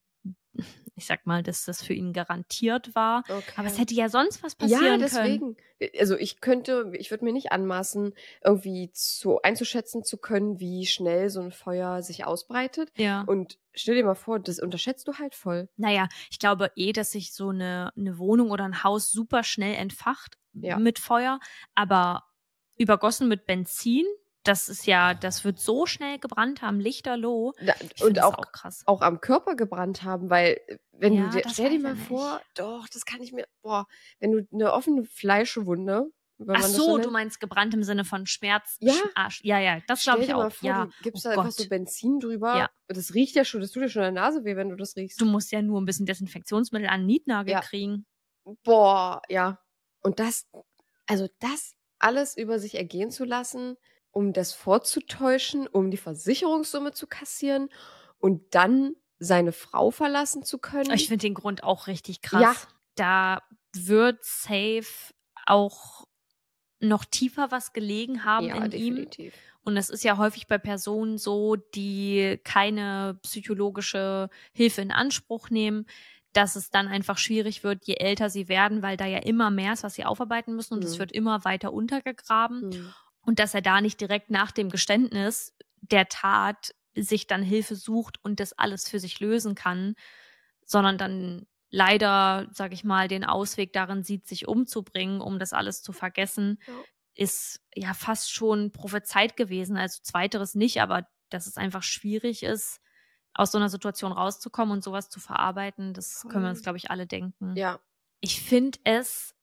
ich sag mal, dass das für ihn garantiert war. Okay. Aber es hätte ja sonst was passieren Ja, können. deswegen. Also ich könnte, ich würde mir nicht anmaßen, irgendwie zu einzuschätzen zu können, wie schnell so ein Feuer sich ausbreitet. Ja. Und stell dir mal vor, das unterschätzt du halt voll. Naja, ich glaube eh, dass sich so eine, eine Wohnung oder ein Haus super schnell entfacht Ja. mit Feuer, aber übergossen mit Benzin, das ist ja, das wird so schnell gebrannt haben, lichterloh. Da, Ich und find das auch, auch krass. auch am Körper gebrannt haben, weil äh, wenn Ja, du dir, das stell dir weiß mal er nicht. vor, doch, das kann ich mir, boah, wenn du eine offene Fleischwunde, wenn Ach man das so, nennt, du meinst gebrannt im Sinne von Schmerz? Ja. Sch- Arsch. Ja, ja, das stell glaube ich dir auch. mal vor, ja. du gibst Oh da einfach Gott. so Benzin drüber. Ja. Und das riecht ja schon, das tut dir schon in der Nase weh, wenn du das riechst. Du musst ja nur ein bisschen Desinfektionsmittel an den Nietnagel Ja. kriegen. Boah, ja. Und das, also das alles über sich ergehen zu lassen, um das vorzutäuschen, um die Versicherungssumme zu kassieren und dann seine Frau verlassen zu können. Ich finde den Grund auch richtig krass. Ja. Da wird safe auch noch tiefer was gelegen haben ja, in ihm. definitiv. Und es ist ja häufig bei Personen so, die keine psychologische Hilfe in Anspruch nehmen, dass es dann einfach schwierig wird, je älter sie werden, weil da ja immer mehr ist, was sie aufarbeiten müssen und es Mhm. wird immer weiter untergegraben. Mhm. Und dass er da nicht direkt nach dem Geständnis der Tat sich dann Hilfe sucht und das alles für sich lösen kann, sondern dann leider, sag ich mal, den Ausweg darin sieht, sich umzubringen, um das alles zu vergessen, ja. ist ja fast schon prophezeit gewesen. Also zweiteres nicht, aber dass es einfach schwierig ist, aus so einer Situation rauszukommen und sowas zu verarbeiten, das können wir uns, glaube ich, alle denken. Ja. Ich finde es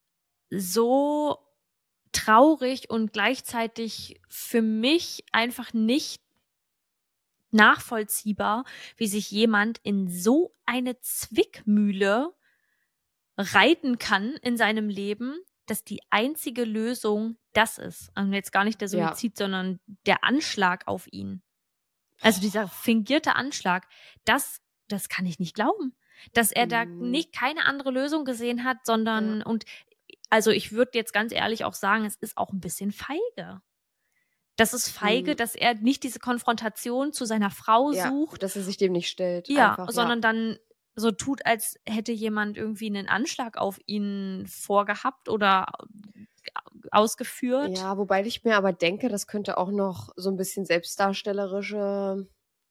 so traurig und gleichzeitig für mich einfach nicht nachvollziehbar, wie sich jemand in so eine Zwickmühle reiten kann in seinem Leben, dass die einzige Lösung das ist. Und jetzt gar nicht der Suizid, ja. sondern der Anschlag auf ihn. Also dieser fingierte Anschlag, das, das kann ich nicht glauben. Dass er mm. da nicht keine andere Lösung gesehen hat, sondern, ja. und also ich würde jetzt ganz ehrlich auch sagen, es ist auch ein bisschen feige. Das ist feige, mhm. dass er nicht diese Konfrontation zu seiner Frau ja, sucht. Dass er sich dem nicht stellt. Ja, einfach, sondern ja. dann so tut, als hätte jemand irgendwie einen Anschlag auf ihn vorgehabt oder ausgeführt. Ja, wobei ich mir aber denke, das könnte auch noch so ein bisschen selbstdarstellerische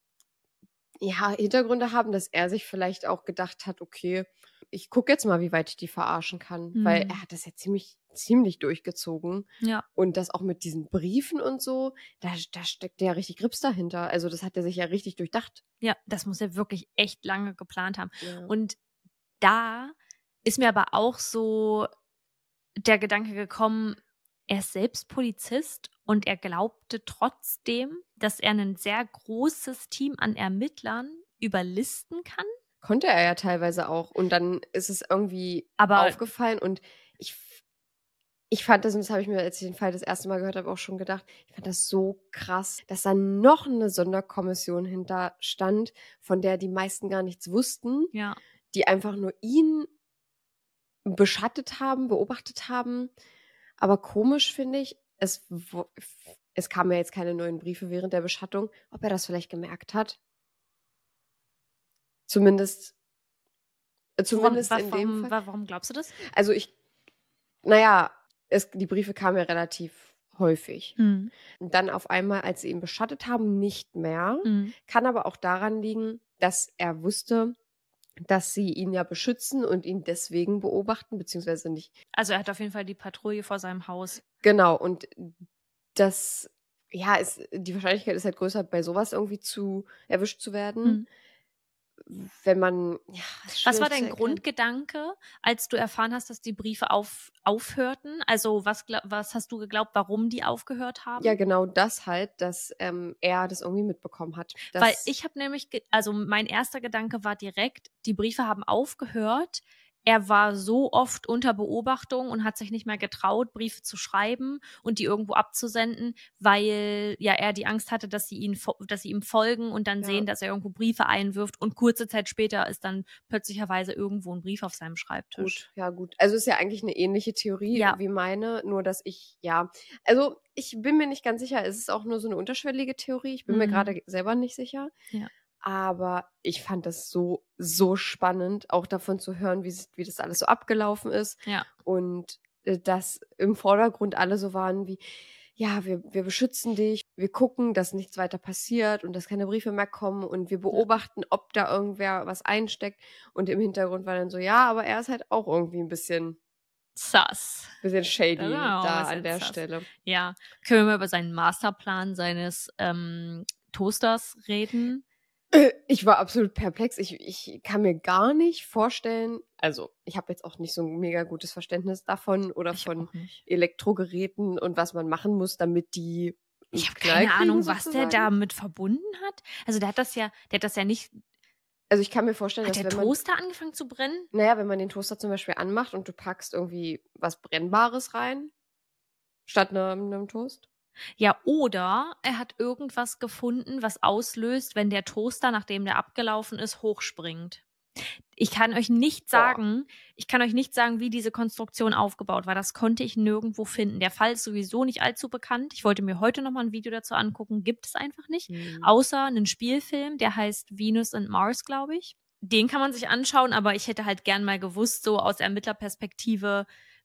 ja, Hintergründe haben, dass er sich vielleicht auch gedacht hat, okay, ich gucke jetzt mal, wie weit ich die verarschen kann. Mhm. Weil er hat das ja ziemlich, ziemlich durchgezogen. Ja. Und das auch mit diesen Briefen und so, da, da steckt ja richtig Grips dahinter. Also das hat er sich ja richtig durchdacht. Ja, das muss er wirklich echt lange geplant haben. Ja. Und da ist mir aber auch so der Gedanke gekommen, er ist selbst Polizist und er glaubte trotzdem, dass er ein sehr großes Team an Ermittlern überlisten kann. Konnte er ja teilweise auch. Und dann ist es irgendwie aber aufgefallen. Und ich, ich fand das, und das habe ich mir, als ich den Fall das erste Mal gehört habe, auch schon gedacht, ich fand das so krass, dass da noch eine Sonderkommission hinter stand, von der die meisten gar nichts wussten, ja. die einfach nur ihn beschattet haben, beobachtet haben. Aber komisch finde ich, es, es kamen ja jetzt keine neuen Briefe während der Beschattung, ob er das vielleicht gemerkt hat. Zumindest, zumindest warum, in warum, dem Fall. Warum glaubst du das? Also ich, naja, es, die Briefe kamen ja relativ häufig. Hm. Und dann auf einmal, als sie ihn beschattet haben, nicht mehr. Hm. Kann aber auch daran liegen, dass er wusste, dass sie ihn ja beschützen und ihn deswegen beobachten, beziehungsweise nicht. Also er hat auf jeden Fall die Patrouille vor seinem Haus. Genau, und das, ja, ist, die Wahrscheinlichkeit ist halt größer, bei sowas irgendwie zu erwischt zu werden. Hm. Wenn man, ja, was war dein Grundgedanke, als du erfahren hast, dass die Briefe auf, aufhörten? Also was, was hast du geglaubt, warum die aufgehört haben? Ja, genau das halt, dass ähm, er das irgendwie mitbekommen hat. Weil ich habe nämlich, ge- also mein erster Gedanke war direkt, die Briefe haben aufgehört. Er war so oft unter Beobachtung und hat sich nicht mehr getraut, Briefe zu schreiben und die irgendwo abzusenden, weil ja er die Angst hatte, dass sie ihn, dass sie ihm folgen und dann ja. sehen, dass er irgendwo Briefe einwirft und kurze Zeit später ist dann plötzlicherweise irgendwo ein Brief auf seinem Schreibtisch. Gut, ja gut. Also ist ja eigentlich eine ähnliche Theorie ja. wie meine, nur dass ich, ja, also ich bin mir nicht ganz sicher, es ist auch nur so eine unterschwellige Theorie, ich bin mhm. mir gerade selber nicht sicher. Ja. Aber ich fand das so, so spannend, auch davon zu hören, wie, wie das alles so abgelaufen ist. Ja. Und äh, dass im Vordergrund alle so waren wie, ja, wir, wir beschützen dich, wir gucken, dass nichts weiter passiert und dass keine Briefe mehr kommen und wir beobachten, ob da irgendwer was einsteckt. Und im Hintergrund war dann so, ja, aber er ist halt auch irgendwie ein bisschen sus. Bisschen shady genau, da bisschen an der sus. Stelle. Ja. Können wir mal über seinen Masterplan seines ähm, Toasters reden? Ich war absolut perplex. Ich, ich kann mir gar nicht vorstellen, also ich habe jetzt auch nicht so ein mega gutes Verständnis davon oder ich von Elektrogeräten und was man machen muss, damit die Ich habe keine Ahnung, was der damit verbunden hat. Also der hat das ja, der hat das ja nicht. Also ich kann mir vorstellen, hat dass der wenn man, Toaster angefangen zu brennen? Naja, wenn man den Toaster zum Beispiel anmacht und du packst irgendwie was Brennbares rein, statt einem, einem Toast. Ja, oder er hat irgendwas gefunden, was auslöst, wenn der Toaster, nachdem der abgelaufen ist, hochspringt. Ich kann euch nicht sagen, Boah. ich kann euch nicht sagen, wie diese Konstruktion aufgebaut war. Das konnte ich nirgendwo finden. Der Fall ist sowieso nicht allzu bekannt. Ich wollte mir heute nochmal ein Video dazu angucken. Gibt es einfach nicht. Mhm. Außer einen Spielfilm, der heißt Venus and Mars, glaube ich. Den kann man sich anschauen, aber ich hätte halt gern mal gewusst, so aus Ermittlerperspektive,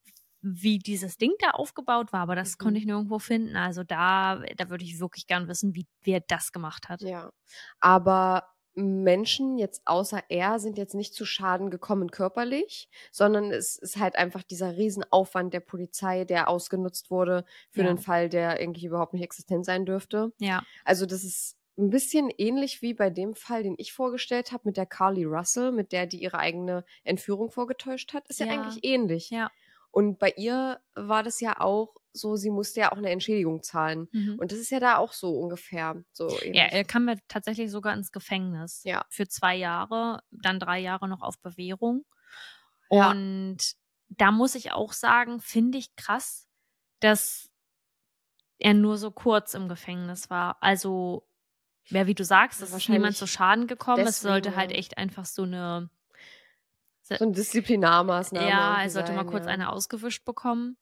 wie dieses Ding da aufgebaut war, aber das mhm. konnte ich nirgendwo finden. Also da, da würde ich wirklich gern wissen, wie wer das gemacht hat. Ja, aber Menschen jetzt außer er sind jetzt nicht zu Schaden gekommen körperlich, sondern es ist halt einfach dieser Riesenaufwand der Polizei, der ausgenutzt wurde für Ja. einen Fall, der eigentlich überhaupt nicht existent sein dürfte. Ja. Also das ist ein bisschen ähnlich wie bei dem Fall, den ich vorgestellt habe mit der Carly Russell, mit der die ihre eigene Entführung vorgetäuscht hat. Ist ja, Ja. eigentlich ähnlich. Ja. Und bei ihr war das ja auch so, sie musste ja auch eine Entschädigung zahlen. Mhm. Und das ist ja da auch so ungefähr. So Ja, ähnlich. er kam ja tatsächlich sogar ins Gefängnis. Ja. Für zwei Jahre, dann drei Jahre noch auf Bewährung. Ja. Und da muss ich auch sagen, finde ich krass, dass er nur so kurz im Gefängnis war. Also, ja, wie du sagst, es ist Wahrscheinlich niemand zu Schaden gekommen. es deswegen, sollte halt ja. echt einfach so eine, So eine Disziplinarmaßnahme. ja, irgendwie er sollte mal sein, kurz ja. eine ausgewischt bekommen.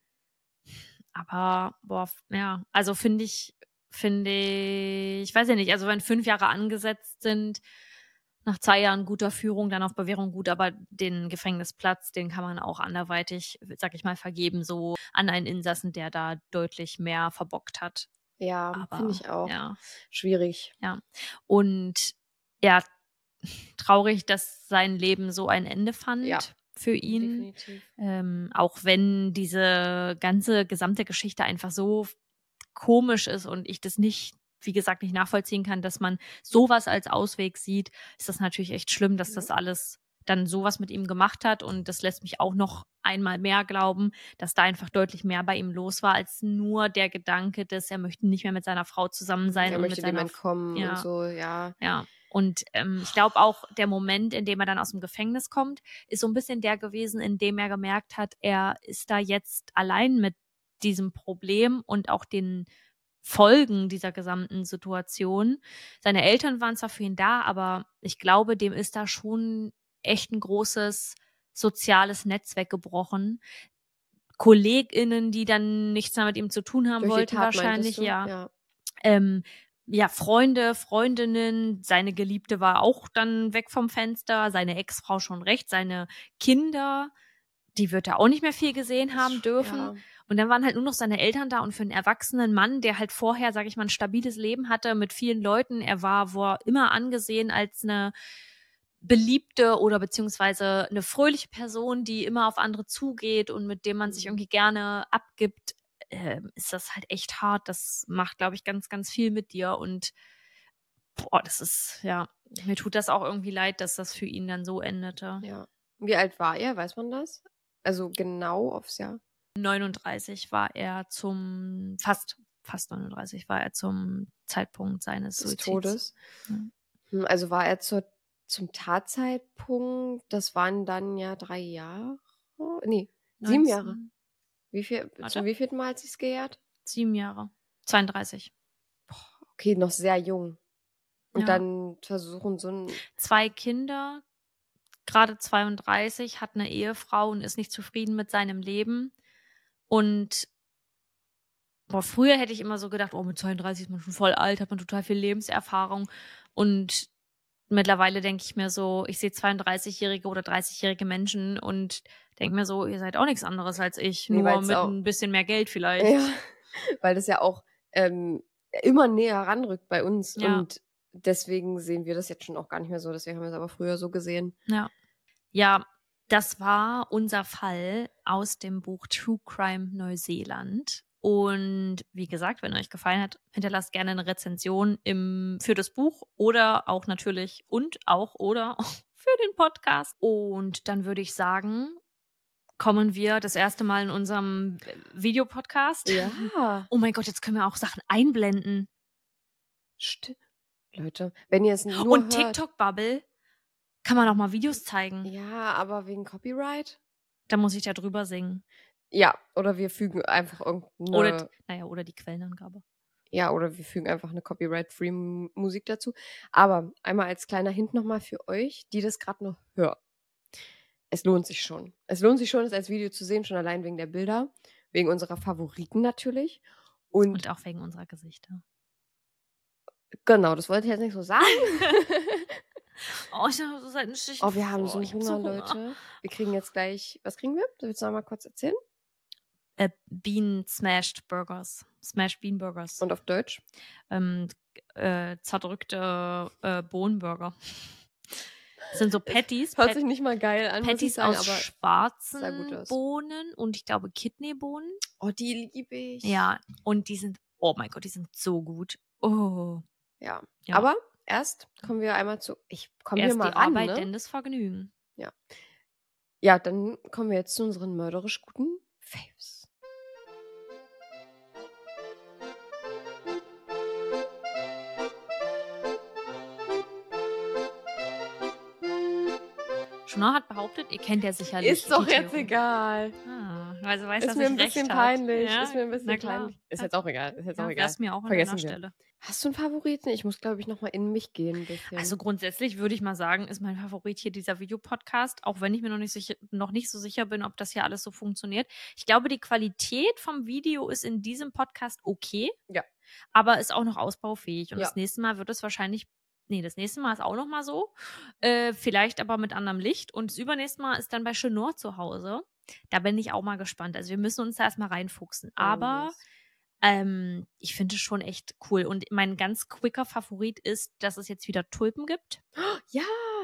Aber, boah, f- ja, also finde ich, finde ich, ich weiß ja nicht, also wenn fünf Jahre angesetzt sind, nach zwei Jahren guter Führung, dann auf Bewährung gut, aber den Gefängnisplatz, den kann man auch anderweitig, sag ich mal, vergeben, so an einen Insassen, der da deutlich mehr verbockt hat. Ja, Aber, finde ich auch. Ja, Schwierig. ja. Und ja, traurig, dass sein Leben so ein Ende fand Ja. für ihn. Definitiv. Ähm, auch wenn diese ganze gesamte Geschichte einfach so komisch ist und ich das nicht, wie gesagt, nicht nachvollziehen kann, dass man sowas als Ausweg sieht, ist das natürlich echt schlimm, dass das alles dann sowas mit ihm gemacht hat. Und das lässt mich auch noch einmal mehr glauben, dass da einfach deutlich mehr bei ihm los war, als nur der Gedanke, dass er möchte nicht mehr mit seiner Frau zusammen sein. Er und möchte mit dem seiner entkommen ja. und so, ja. Ja, und ähm, ich glaube auch, der Moment, in dem er dann aus dem Gefängnis kommt, ist so ein bisschen der gewesen, in dem er gemerkt hat, er ist da jetzt allein mit diesem Problem und auch den Folgen dieser gesamten Situation. Seine Eltern waren zwar für ihn da, aber ich glaube, dem ist da schon echt ein großes soziales Netz weggebrochen. KollegInnen, die dann nichts mehr mit ihm zu tun haben Durch die wollten, Tat, meintest wahrscheinlich, du? ja. Ja. Ähm, ja, Freunde, Freundinnen, seine Geliebte war auch dann weg vom Fenster, seine Ex-Frau schon recht, seine Kinder, die wird er auch nicht mehr viel gesehen haben dürfen. Ja. Und dann waren halt nur noch seine Eltern da und für einen erwachsenen Mann, der halt vorher, sag ich mal, ein stabiles Leben hatte mit vielen Leuten, er war, war immer angesehen als eine beliebte oder beziehungsweise eine fröhliche Person, die immer auf andere zugeht und mit dem man sich irgendwie gerne abgibt, äh, ist das halt echt hart. Das macht, glaube ich, ganz, ganz viel mit dir und boah, das ist, ja, mir tut das auch irgendwie leid, dass das für ihn dann so endete. Ja. Wie alt war er? Weiß man das? Also genau aufs Jahr? neununddreißig war er zum, fast, fast neununddreißig war er zum Zeitpunkt seines Des Suizids. Todes. Ja. Hm, Also war er zur, zum Tatzeitpunkt, das waren dann ja drei Jahre? Nee, sieben neunzehn Jahre. Wie viel, Warte. zum wievielten Mal hat sich's gejährt? Sieben Jahre. zweiunddreißig. Okay, noch sehr jung. Und Ja. dann versuchen so ein... Zwei Kinder, gerade zweiunddreißig, hat eine Ehefrau und ist nicht zufrieden mit seinem Leben. Und boah, früher hätte ich immer so gedacht, oh, mit zweiunddreißig ist man schon voll alt, hat man total viel Lebenserfahrung. Und mittlerweile denke ich mir so, ich sehe zweiunddreißigjährige oder dreißigjährige Menschen und denke mir so, ihr seid auch nichts anderes als ich, Nee, nur weil's mit auch- ein bisschen mehr Geld vielleicht. Ja, weil das ja auch ähm, immer näher ranrückt bei uns. Ja. Und deswegen sehen wir das jetzt schon auch gar nicht mehr so. Deswegen haben wir es aber früher so gesehen. Ja. Ja, das war unser Fall aus dem Buch True Crime Neuseeland. Und wie gesagt, wenn euch gefallen hat, hinterlasst gerne eine Rezension im, für das Buch oder auch natürlich und auch oder für den Podcast. Und dann würde ich sagen, kommen wir das erste Mal in unserem Videopodcast. Ja. Oh mein Gott, jetzt können wir auch Sachen einblenden. Stimmt. Leute, wenn ihr es nur Und hört, TikTok-Bubble kann man auch mal Videos zeigen. Ja, aber wegen Copyright? Da muss ich da drüber singen. Ja, oder wir fügen einfach irgendeine... Oder, naja, oder die Quellenangabe. Ja, oder wir fügen einfach eine Copyright-free M- Musik dazu. Aber einmal als kleiner Hint nochmal für euch, die das gerade noch hören. Es lohnt sich schon. Es lohnt sich schon, es als Video zu sehen, schon allein wegen der Bilder, wegen unserer Favoriten natürlich. Und, Und auch wegen unserer Gesichter. genau, das wollte ich jetzt nicht so sagen. Oh, ich habe so seit einem Stich. Oh, wir haben so ich hab Hunger, Leute. Wir kriegen jetzt gleich, was kriegen wir? Willst du noch mal kurz erzählen? Äh, Bean Smashed Burgers. Smashed Bean Burgers. Und auf Deutsch? Ähm, äh, zerdrückte äh, Bohnenburger. Das sind so Patties. Hört Pat- sich nicht mal geil an, muss ich Patties sagen, aus aber schwarzen sah gut aus. Bohnen und ich glaube Kidneybohnen. Oh, die liebe ich. Ja, und die sind, oh mein Gott, die sind so gut. Oh. Ja. Ja. Aber erst kommen wir einmal zu. Ich komme hier Erst mal die ran, Arbeit, ne? denn das Vergnügen. Ja. Ja, dann kommen wir jetzt zu unseren mörderisch guten Faves. Schnurr hat behauptet, ihr kennt ja sicherlich Ist doch die jetzt Theorie. egal. Ah, also weiß, Ist dass mir ich ein bisschen recht peinlich. Hat. Ja, Ist mir ein na bisschen klar. peinlich. Ist jetzt auch egal. Ist jetzt Ja, auch egal. wär's mir auch an Vergessen deiner wir. Stelle. Hast du einen Favoriten? Ich muss, glaube ich, nochmal in mich gehen ein bisschen. Also grundsätzlich würde ich mal sagen, ist mein Favorit hier dieser Videopodcast, auch wenn ich mir noch nicht, sicher, noch nicht so sicher bin, ob das hier alles so funktioniert. Ich glaube, die Qualität vom Video ist in diesem Podcast okay, ja. aber ist auch noch ausbaufähig. Und Ja. das nächste Mal wird es wahrscheinlich, nee, das nächste Mal ist auch noch mal so, äh, vielleicht aber mit anderem Licht. Und das übernächste Mal ist dann bei Chenor zu Hause. Da bin ich auch mal gespannt. Also wir müssen uns da erstmal reinfuchsen. Aber Oh, yes. ähm, ich finde es schon echt cool. Und mein ganz quicker Favorit ist, dass es jetzt wieder Tulpen gibt. Ja.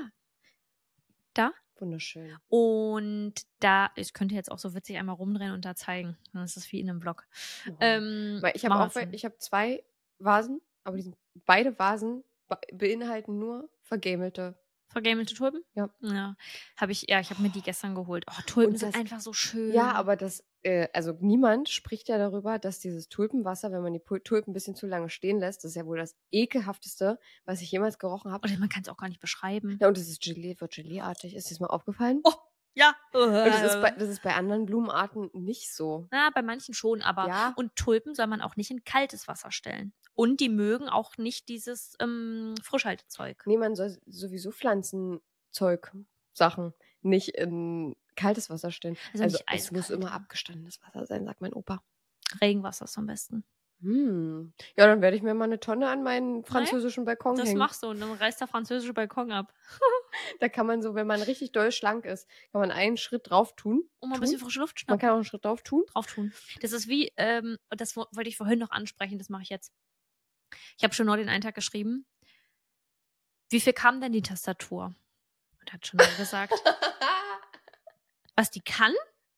Da. Wunderschön. Und da, ich könnte jetzt auch so witzig einmal rumdrehen und da zeigen. Dann ist es wie in einem Vlog. Oh. Ähm, Weil ich habe machen auch, wir schon. ich habe zwei Vasen, aber die sind, beide Vasen be- beinhalten nur vergamelte. Vergamelte Tulpen? Ja. Ja. Habe ich, ja, ich habe mir die gestern geholt. Oh, Tulpen Und sind das- einfach so schön. Ja, aber das, äh, also niemand spricht ja darüber, dass dieses Tulpenwasser, wenn man die Pu- Tulpen ein bisschen zu lange stehen lässt, das ist ja wohl das ekelhafteste, was ich jemals gerochen habe. Oder man kann es auch gar nicht beschreiben. Ja, und es ist Gelee, wird Geleeartig. Ist dir das mal aufgefallen? Oh, ja. Und das ist, bei, das ist bei anderen Blumenarten nicht so. Na, bei manchen schon, aber Ja. und Tulpen soll man auch nicht in kaltes Wasser stellen. Und die mögen auch nicht dieses ähm, Frischhaltezeug. Nee, man soll sowieso Pflanzenzeug, Sachen nicht in kaltes Wasser stellen. Also Also, nicht es muss eiskalt. immer abgestandenes Wasser sein, sagt mein Opa. Regenwasser ist am besten. Hm. Ja, dann werde ich mir mal eine Tonne an meinen französischen Balkon Das hängen. machst du und dann reißt der französische Balkon ab. Da kann man so, wenn man richtig doll schlank ist, kann man einen Schritt drauf tun. Und mal ein tun. bisschen frische Luft Man schnappen. kann auch einen Schritt drauf tun. Drauf tun. Das ist wie, ähm, das wo- wollte ich vorhin noch ansprechen, das mache ich jetzt. Ich habe schon nur den einen Tag geschrieben. Wie viel kam denn die Tastatur? Und hat schon nur gesagt, was die kann?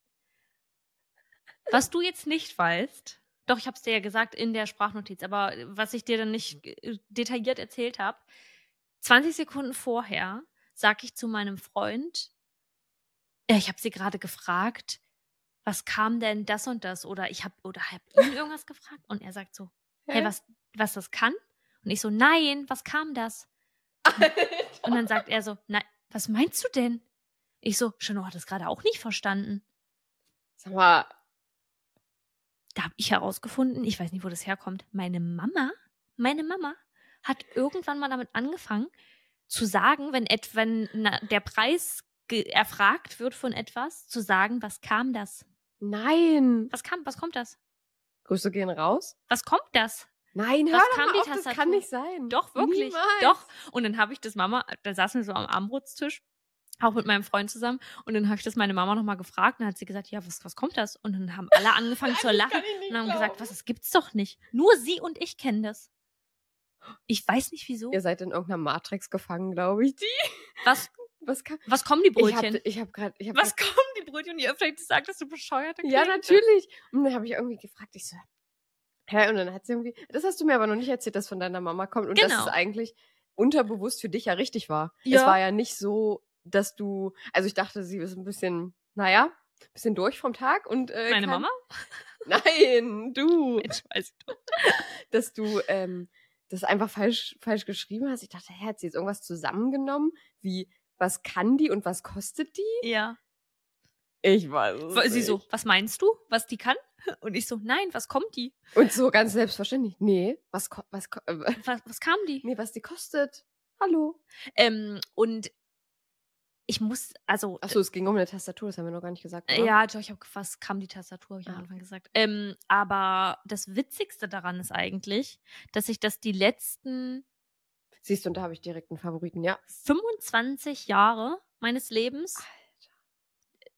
Was du jetzt nicht weißt. Doch, ich habe es dir ja gesagt in der Sprachnotiz, aber was ich dir dann nicht äh, detailliert erzählt habe. zwanzig Sekunden vorher sag ich zu meinem Freund, äh, ich habe sie gerade gefragt, was kam denn das und das? Oder ich habe oder hab ihn irgendwas gefragt und er sagt so, hey, was, was das kann? Und ich so, nein, was kam das? Und dann sagt er so, nein, was meinst du denn? Ich so, Chenor hat das gerade auch nicht verstanden. Sag mal, Da habe ich herausgefunden, ich weiß nicht, wo das herkommt, meine Mama, meine Mama hat irgendwann mal damit angefangen zu sagen, wenn, et, wenn na, der Preis ge- erfragt wird von etwas, zu sagen, was kam das? nein. Was kam, was kommt das? Grüße gehen raus. Was kommt das? Nein, hör Was doch kam mal die auf, das Tastatur? kann nicht sein. Doch, wirklich. Niemals. Doch. Und dann habe ich das Mama, da saßen wir so am Abendbrotstisch, auch mit meinem Freund zusammen. Und dann habe ich das meine Mama nochmal gefragt. Und dann hat sie gesagt, ja, was, was kommt das? Und dann haben alle angefangen zu lachen Kann ich nicht und haben glauben. gesagt, was, das gibt's doch nicht. Nur sie und ich kennen das. Ich weiß nicht, wieso. Ihr seid in irgendeiner Matrix gefangen, glaube ich. Die. Was, Was kann. was kommen die Ich Brötchen? habe ich hab gerade. Ich hab was grad- kommen die Brötchen? Und ihr habt vielleicht gesagt, dass du bescheuerte Ja, Kinder- natürlich. Und dann habe ich irgendwie gefragt, ich so, hä? Und dann hat sie irgendwie, das hast du mir aber noch nicht erzählt, dass von deiner Mama kommt und dass Genau. es eigentlich unterbewusst für dich ja richtig war. Ja. Es war ja nicht so, dass du, also ich dachte, sie ist ein bisschen, naja, ein bisschen durch vom Tag und äh, Meine kann, Mama? Nein, du. Mensch, weiß ich doch. Dass du ähm, das einfach falsch, falsch geschrieben hast. Ich dachte, hä, hat sie jetzt irgendwas zusammengenommen? Wie, was kann die und was kostet die? Ja. Ich weiß es Sie nicht. so, was meinst du, was die kann? Und ich so, nein, was kommt die? Und so ganz selbstverständlich. Nee, was, ko- was, ko- äh, Was, was kam die? nee, was die kostet. Hallo. Ähm, und ich muss, also, Achso, es ging um eine Tastatur, das haben wir noch gar nicht gesagt. Oder? ja, doch, ich habe was kam die Tastatur, habe ich am Ah, Anfang gesagt. Ähm, aber das Witzigste daran ist eigentlich, dass ich das die letzten Siehst du, und da habe ich direkt einen Favoriten, ja. fünfundzwanzig Jahre meines Lebens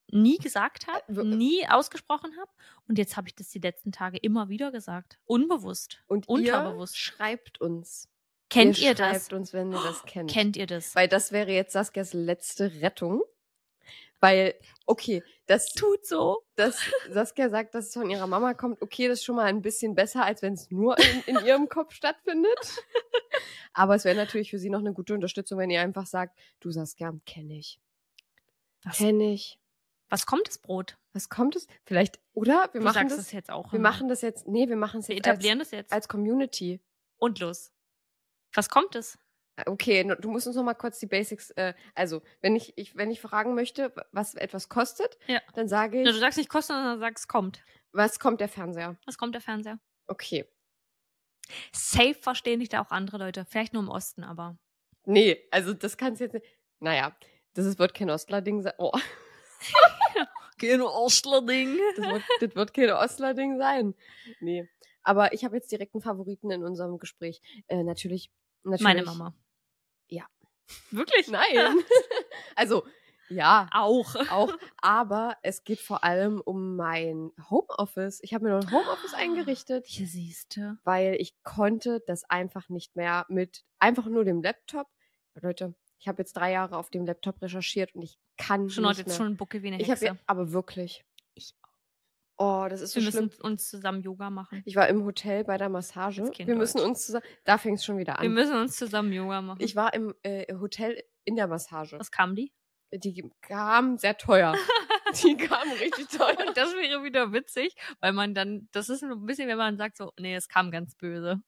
nie gesagt habe, Äh, w- nie ausgesprochen habe. Und jetzt habe ich das die letzten Tage immer wieder gesagt. Unbewusst. Und ihr Unterbewusst. schreibt uns. Kennt ihr ihr das? Schreibt uns, wenn ihr das kennt. Kennt ihr das? Weil das wäre jetzt Saskias letzte Rettung. Weil, okay, das Tut so. dass Saskia sagt, dass es von ihrer Mama kommt, okay, das ist schon mal ein bisschen besser, als wenn es nur in, in ihrem Kopf stattfindet. Aber es wäre natürlich für sie noch eine gute Unterstützung, wenn ihr einfach sagt, du Saskia, kenne ich. Was, Kenne ich. was kommt das Brot? Was kommt es? Vielleicht, oder? Wir Du machen sagst das, es jetzt auch wir immer. machen das jetzt, nee, wir machen es Wir jetzt etablieren als, das jetzt. als Community. Und los. Was kommt es? Okay, no- du musst uns noch mal kurz die Basics, äh, also, wenn ich, ich, wenn ich fragen möchte, was etwas kostet, Ja. dann sage ich, Ja, du sagst nicht kosten, sondern sagst kommt. was kommt der Fernseher? Was kommt der Fernseher? Okay. Safe verstehen dich da auch andere Leute. Vielleicht nur im Osten, aber. Nee, also das kannst du jetzt nicht. Naja, das ist, wird kein Ostler-Ding sein. Oh, Kein Ostler-Ding. das wird, das wird kein Ostler-Ding sein. Nee. Aber ich habe jetzt direkt einen Favoriten in unserem Gespräch. Äh, natürlich, natürlich. Meine Mama. Ja. Wirklich? Nein. Also, ja, Auch. auch. Aber es geht vor allem um mein Homeoffice. Ich habe mir noch ein Homeoffice eingerichtet, Hier siehst du. weil ich konnte das einfach nicht mehr mit einfach nur dem Laptop. Leute, ich habe jetzt drei Jahre auf dem Laptop recherchiert und ich kann Schon nicht heute jetzt mehr. schon ein Bucke wie eine Ich habe Hexe. ja, aber wirklich. Ich Oh, das ist so Wir schlimm. müssen uns zusammen Yoga machen. Ich war im Hotel bei der Massage. Jetzt kein Wir müssen Deutsch. uns zusammen. Da fängt es schon wieder Wir an. müssen uns zusammen Yoga machen. Ich war im äh, Hotel in der Massage. Was kam die? Die kam sehr teuer. Die kam richtig teuer. Und das wäre wieder witzig, weil man dann, das ist ein bisschen, wenn man sagt so, nee, es kam ganz böse.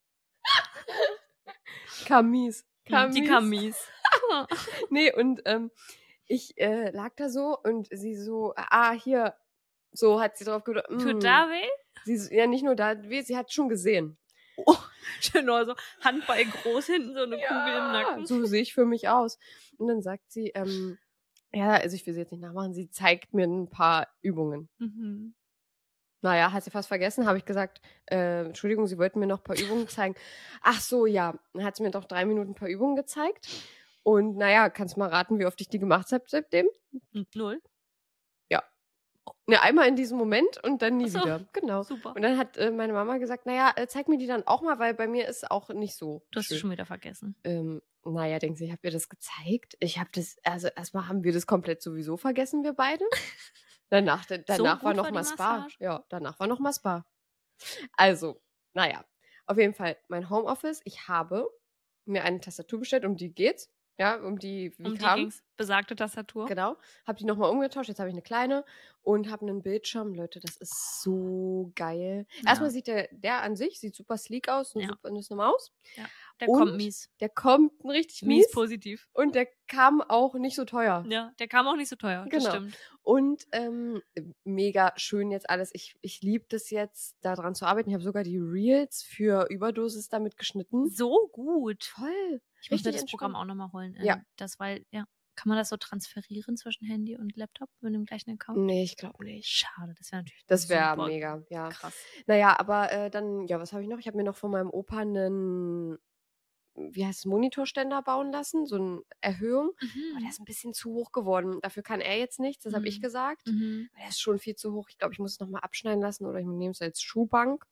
Kam mies. Kam Die mies. kam mies. Nee, und ähm, ich äh, lag da so und sie so, ah, hier, so hat sie drauf gedacht. Tut da weh? Sie so, ja, nicht nur da weh, sie hat schon gesehen. Oh, genau so Handball groß, hinten so eine Kugel im Nacken. So sehe ich für mich aus. Und dann sagt sie, ähm, ja, also ich will sie jetzt nicht nachmachen, sie zeigt mir ein paar Übungen. Mhm. Naja, hat sie fast vergessen, habe ich gesagt, äh, Entschuldigung, Sie wollten mir noch ein paar Übungen zeigen. Ach so, ja, dann hat sie mir doch drei Minuten ein paar Übungen gezeigt. Und naja, kannst du mal raten, wie oft ich die gemacht habe seitdem? Null. Ne, einmal in diesem Moment und dann nie Ach so. wieder. Genau. Super. Und dann hat äh, meine Mama gesagt, naja, äh, zeig mir die dann auch mal, weil bei mir ist auch nicht so Du hast schön. es schon wieder vergessen. Ähm, naja, denkst du, ich habe ihr das gezeigt? Ich habe das, also erstmal haben wir das komplett sowieso vergessen, wir beide. Danach, da- danach gut war noch war die mal Spa. Massage? Ja, danach war noch mal Spa. Also, naja, auf jeden Fall mein Homeoffice. Ich habe mir eine Tastatur bestellt, um die geht's. Ja, um die, wie Um die kam. ging's. Besagte Tastatur. Genau. Habe die nochmal umgetauscht. Jetzt habe ich eine kleine und habe einen Bildschirm. Leute, das ist so geil. Ja. Erstmal sieht der, der an sich, sieht super sleek aus. Ja. Super, ist eine Maus. Der Und kommt mies. Der kommt richtig Mies mies. positiv. Und der kam auch nicht so teuer. Ja, der kam auch nicht so teuer. Das Genau. stimmt. Und ähm, mega schön jetzt alles. Ich, ich liebe das jetzt, daran zu arbeiten. Ich habe sogar die Reels für Überdosis damit geschnitten. So gut. Toll. Ich muss mir Richtig das Programm entspannt. auch nochmal holen. Ja. Ähm, Das, weil, ja. Kann man das so transferieren zwischen Handy und Laptop mit dem gleichen Account? Nee, ich glaube nicht. Schade, das wäre natürlich Das wäre super mega, ja. krass. Naja, aber äh, dann, ja, was habe ich noch? Ich habe mir noch von meinem Opa einen, wie heißt es, Monitorständer bauen lassen, so eine Erhöhung. Aber der ist ein bisschen zu hoch geworden. Dafür kann er jetzt nichts, das habe ich Mhm. gesagt. Mhm. Der ist schon viel zu hoch. Ich glaube, ich muss es nochmal abschneiden lassen oder ich nehme es als Schuhbank.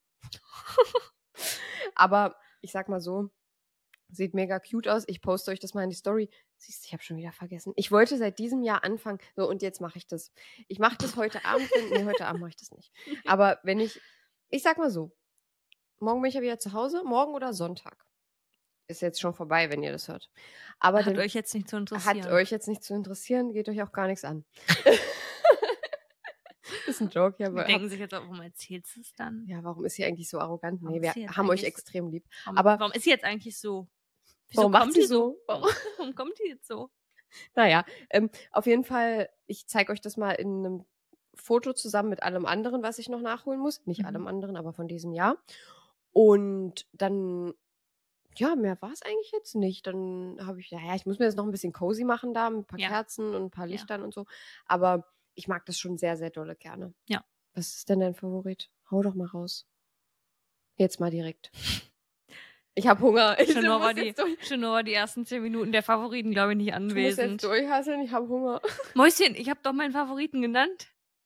Aber ich sag mal so, sieht mega cute aus. Ich poste euch das mal in die Story. Siehst du, ich habe schon wieder vergessen. Ich wollte seit diesem Jahr anfangen. So, und jetzt mache ich das. Ich mache das heute Abend. Wenn, nee, heute Abend mache ich das nicht. Aber wenn ich, ich sag mal so, morgen bin ich ja wieder zu Hause. Morgen oder Sonntag. Ist jetzt schon vorbei, wenn ihr das hört. Aber Hat dann, euch jetzt nicht zu interessieren. hat euch jetzt nicht zu interessieren, geht euch auch gar nichts an. Ist ein Joke, ja. Die Aber denken sich jetzt auch, warum erzählst du es dann? ja, warum ist sie eigentlich so arrogant? Warum Nee, ist wir sie jetzt haben euch eigentlich so- extrem lieb. Warum, Aber- warum ist sie jetzt eigentlich so? Wieso Warum macht kommt sie die so? Warum, warum kommt die jetzt so? Naja, ähm, auf jeden Fall, ich zeige euch das mal in einem Foto zusammen mit allem anderen, was ich noch nachholen muss. Nicht Mhm. allem anderen, aber von diesem Jahr. Und dann, ja, mehr war es eigentlich jetzt nicht. Dann habe ich, naja, ich muss mir das noch ein bisschen cozy machen da, mit ein paar Ja. Kerzen und ein paar Ja. Lichtern und so. Aber ich mag das schon sehr, sehr dolle gerne. Ja. Was ist denn dein Favorit? Hau doch mal raus. Jetzt mal direkt. Ich habe Hunger. Ich Schon nur muss war die, jetzt durch. schon nur war die ersten zehn Minuten der Favoriten, glaube ich, nicht Du musst anwesend. jetzt durchhasseln, ich habe Hunger. Mäuschen, ich habe doch meinen Favoriten genannt.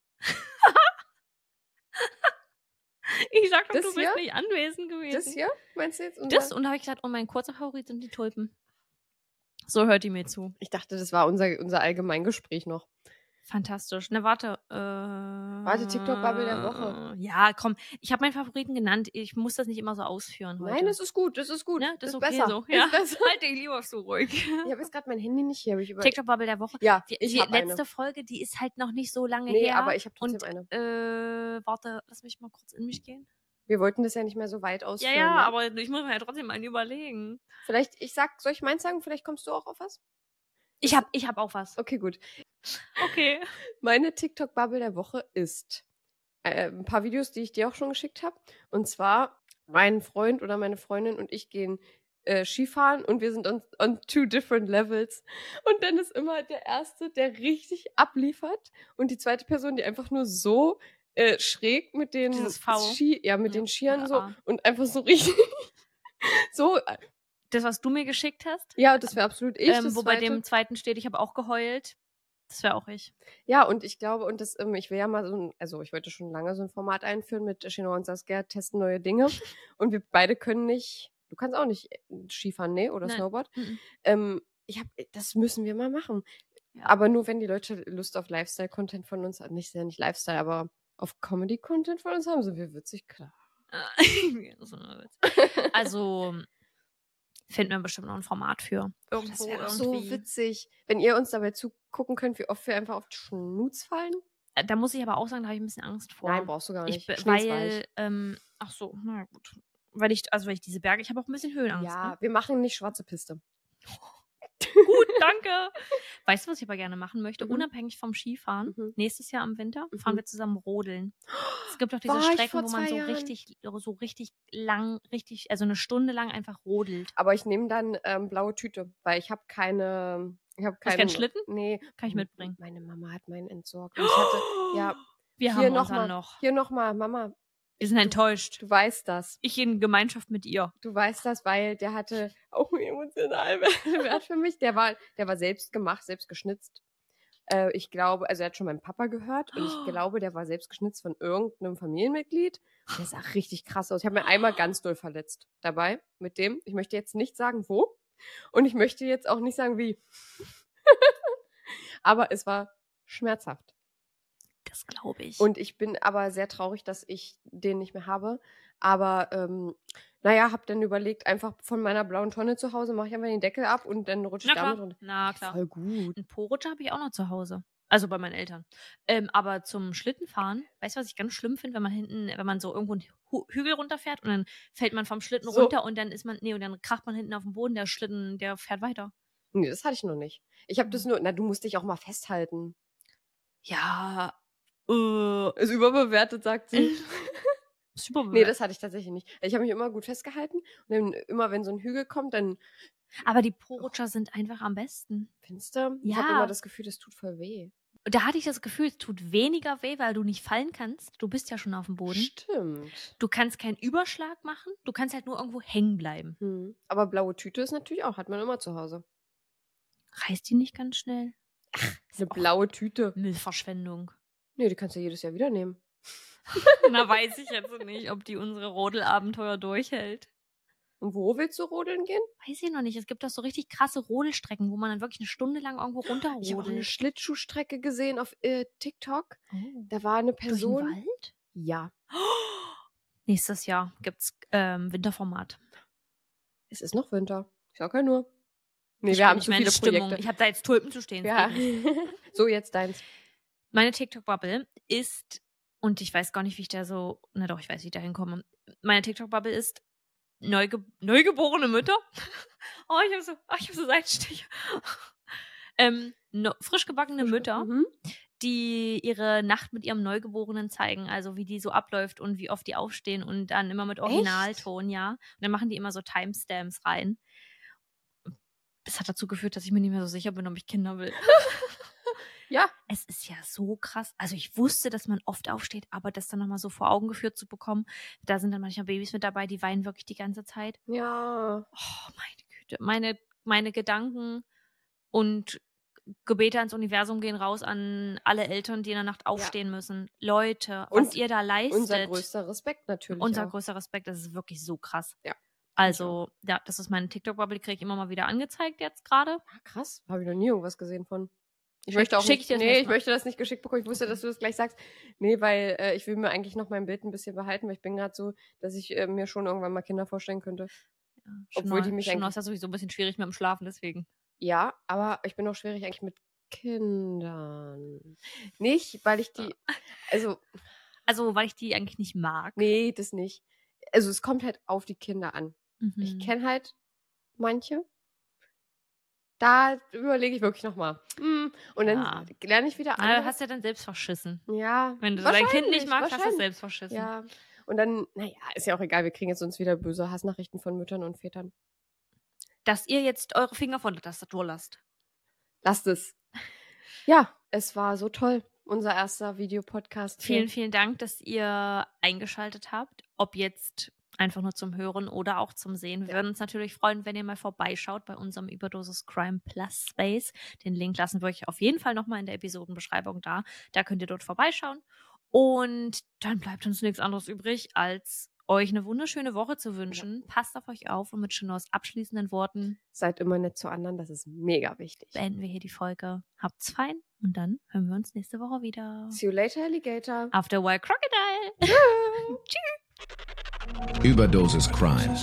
Ich sag doch, Das du hier? bist nicht anwesend gewesen. Das hier, meinst du jetzt? Und Das dann- und da habe ich gesagt, oh, mein kurzer Favorit sind die Tulpen. So hört die mir zu. Ich dachte, das war unser, unser Allgemeingespräch noch. Fantastisch. Na, warte. Äh, warte, TikTok-Bubble der Woche. Ja, komm. Ich habe meinen Favoriten genannt. Ich muss das nicht immer so ausführen heute. Nein, das ist gut, das ist gut. Ne? Das ist ist okay besser. so. Ist Ja. besser. Halt dich lieber so ruhig. Ich habe jetzt gerade mein Handy nicht hier. Hab ich über TikTok-Bubble der Woche. Ja, Die, ich die hab letzte eine. Folge, die ist halt noch nicht so lange Nee, her. aber ich habe trotzdem und, eine. Äh, warte, lass mich mal kurz in mich gehen. Wir wollten das ja nicht mehr so weit Ja, ausführen. ja, ne? aber ich muss mir ja trotzdem einen überlegen. Vielleicht, ich sag, soll ich meins sagen? Vielleicht kommst du auch auf was? Ich hab, ich hab auch was. Okay, gut. Okay. Meine TikTok-Bubble der Woche ist äh, ein paar Videos, die ich dir auch schon geschickt habe. Und zwar, mein Freund oder meine Freundin und ich gehen äh, Skifahren und wir sind on, on two different levels. Und dann ist immer der Erste, der richtig abliefert und die zweite Person, die einfach nur so äh, schräg mit den Dieses V. Ski, ja, mit Ja, den Skiern oder so A. und einfach so richtig so. äh, Das, was du mir geschickt hast, Ja, das wäre absolut ich. ähm, das wo bei zweite. dem zweiten steht, ich habe auch geheult. Das wäre auch ich. Ja, und ich glaube, und das, ähm, ich will ja mal so ein, also ich wollte schon lange so ein Format einführen mit Chino und Saskia testen neue Dinge. Und wir beide können nicht, du kannst auch nicht Skifahren, ne? Oder Nein. Snowboard. Mhm. Ähm, ich hab, das müssen wir mal machen. Ja. Aber nur, wenn die Leute Lust auf Lifestyle-Content von uns haben. Nicht sehr, nicht Lifestyle, aber auf Comedy-Content von uns haben, sind wir witzig, klar. Also finden wir bestimmt noch ein Format für. Das Irgendwo wäre doch so irgendwie. witzig, wenn ihr uns dabei zugucken könnt, wie oft wir einfach auf die Schnuz fallen. Äh, Da muss ich aber auch sagen, da habe ich ein bisschen Angst vor. Nein, brauchst du gar nicht. Ich, be- Schnee ist weil, weich. ähm, ach so, na gut. Weil ich, also weil ich diese Berge, ich habe auch ein bisschen Höhenangst. Ja, Ne? wir machen nicht schwarze Piste. Gut, danke. Weißt du, was ich aber gerne machen möchte? Mhm. Unabhängig vom Skifahren, Mhm. nächstes Jahr im Winter, fahren Mhm. wir zusammen rodeln. Es gibt doch diese War ich Strecken, vor wo man zwei so Jahren. richtig, so richtig lang, richtig, also eine Stunde lang einfach rodelt. Aber ich nehme dann ähm, blaue Tüte, weil ich habe keine. Ich habe Hast du keinen keinen Schlitten? Nee. Kann ich mitbringen. Meine Mama hat meinen entsorgt. Und ich hatte. Ja. Wir hier haben noch unseren mal, noch. Hier nochmal, Mama. Wir sind enttäuscht. Du weißt das. Ich in Gemeinschaft mit ihr. Du weißt das, weil der hatte auch einen emotionalen Wert für mich. Der war, der war selbst gemacht, selbst geschnitzt. Äh, ich glaube, also er hat schon meinen Papa gehört und ich glaube, der war selbst geschnitzt von irgendeinem Familienmitglied. Der sah richtig krass aus. Ich habe mir einmal ganz doll verletzt dabei mit dem. Ich möchte jetzt nicht sagen, wo. Und ich möchte jetzt auch nicht sagen, wie. Aber es war schmerzhaft. Das glaube ich. Und ich bin aber sehr traurig, dass ich den nicht mehr habe. Aber ähm, naja, habe dann überlegt, einfach von meiner blauen Tonne zu Hause mache ich einfach den Deckel ab und dann rutsche ich Na damit klar. runter. Na klar. Voll gut. Einen Po-Rutscher habe ich auch noch zu Hause. Also bei meinen Eltern. Ähm, aber zum Schlittenfahren, weißt du, was ich ganz schlimm finde, wenn man hinten, wenn man so irgendwo einen Hu- Hügel runterfährt und dann fällt man vom Schlitten So. runter und dann ist man, nee, und dann kracht man hinten auf den Boden, der Schlitten, der fährt weiter. Nee, das hatte ich noch nicht. Ich habe das nur, na, du musst dich auch mal festhalten. Ja, äh, Ist überbewertet, sagt sie. super. Nee, das hatte ich tatsächlich nicht. Ich habe mich immer gut festgehalten. Und dann immer, wenn so ein Hügel kommt, dann Aber die Po-Rutscher sind einfach am besten. findest du? Ich Ja. habe immer das Gefühl, das tut voll weh. Und da hatte ich das Gefühl, es tut weniger weh, weil du nicht fallen kannst. Du bist ja schon auf dem Boden. Stimmt. Du kannst keinen Überschlag machen. Du kannst halt nur irgendwo hängen bleiben. Hm. Aber blaue Tüte ist natürlich auch, hat man immer zu Hause. Reißt die nicht ganz schnell? Eine blaue Tüte. Müllverschwendung. Nee, die kannst du jedes Jahr wieder nehmen. Na, weiß ich jetzt nicht, ob die unsere Rodelabenteuer durchhält. Und wo willst du rodeln gehen? Weiß ich noch nicht. Es gibt doch so richtig krasse Rodelstrecken, wo man dann wirklich eine Stunde lang irgendwo Ich habe auch eine runterrodelt. Schlittschuhstrecke gesehen auf äh, TikTok. Oh. Da war eine Durch den Person. Wald? Ja. Nächstes Jahr gibt's ähm, Winterformat. Es ist noch Winter. Ich sag ja nur. Nee, Ich wir bin haben nicht zu mehr in viele Stimmung. Projekte. Ich habe da jetzt Tulpen zu stehen. Ja. Das geht nicht. So, jetzt deins. Meine TikTok-Bubble ist, und ich weiß gar nicht, wie ich da so, na doch, ich weiß, wie ich da hinkomme. Meine TikTok-Bubble ist neuge, neugeborene Mütter. Oh, ich habe so, oh, ich hab so Seitenstiche. ähm, no, frisch gebackene Mütter, Mhm. die ihre Nacht mit ihrem Neugeborenen zeigen, also wie die so abläuft und wie oft die aufstehen und dann immer mit Originalton, ja. Und dann machen die immer so Timestamps rein. Das hat dazu geführt, dass ich mir nicht mehr so sicher bin, ob ich Kinder will. Ja. Es ist ja so krass. Also ich wusste, dass man oft aufsteht, aber das dann nochmal so vor Augen geführt zu bekommen, da sind dann manchmal Babys mit dabei, die weinen wirklich die ganze Zeit. Ja. Oh, meine Güte. Meine, meine Gedanken und Gebete ans Universum gehen raus an alle Eltern, die in der Nacht aufstehen ja. müssen. Leute, was und ihr da leistet. Unser größter Respekt natürlich. Unser auch. größter Respekt, das ist wirklich so krass. Ja. Also, ja, das ist meine TikTok-Bubble, die kriege ich immer mal wieder angezeigt jetzt gerade. Ja, krass, habe ich noch nie irgendwas gesehen von. Ich möchte auch Schick nicht, ich nee, ich möchte das nicht geschickt bekommen. Ich wusste, dass du das gleich sagst. Nee, weil äh, ich will mir eigentlich noch mein Bild ein bisschen behalten, weil ich bin gerade so, dass ich äh, mir schon irgendwann mal Kinder vorstellen könnte. Ja, Obwohl die mich eigentlich... ist ja sowieso ein bisschen schwierig mit dem Schlafen, deswegen. Ja, aber ich bin auch schwierig eigentlich mit Kindern. Nicht, weil ich die, also... Also, weil ich die eigentlich nicht mag. Nee, das nicht. Also, es kommt halt auf die Kinder an. Mhm. Ich kenne halt manche. Da überlege ich wirklich nochmal. Mm. Und dann ja. lerne ich wieder an. Ja, hast du ja dann selbst verschissen. Ja. Wenn du dein Kind nicht magst, hast du es selbst verschissen. Ja. Und dann, naja, ist ja auch egal, wir kriegen jetzt uns wieder böse Hassnachrichten von Müttern und Vätern. Dass ihr jetzt eure Finger von der Tastatur lasst. Lasst es. Ja, es war so toll. Unser erster Videopodcast. Vielen, vielen Dank, dass ihr eingeschaltet habt. Ob jetzt einfach nur zum Hören oder auch zum Sehen. Wir ja. würden uns natürlich freuen, wenn ihr mal vorbeischaut bei unserem Überdosis Crime Plus Space. Den Link lassen wir euch auf jeden Fall nochmal in der Episodenbeschreibung da. Da könnt ihr dort vorbeischauen. Und dann bleibt uns nichts anderes übrig, als euch eine wunderschöne Woche zu wünschen. Ja. Passt auf euch auf und mit Chinors abschließenden Worten. Seid immer nett zu anderen, das ist mega wichtig. Beenden wir hier die Folge. Habt's fein und dann hören wir uns nächste Woche wieder. See you later, Alligator. After a while, Crocodile. Tschüss. Überdosis Crime.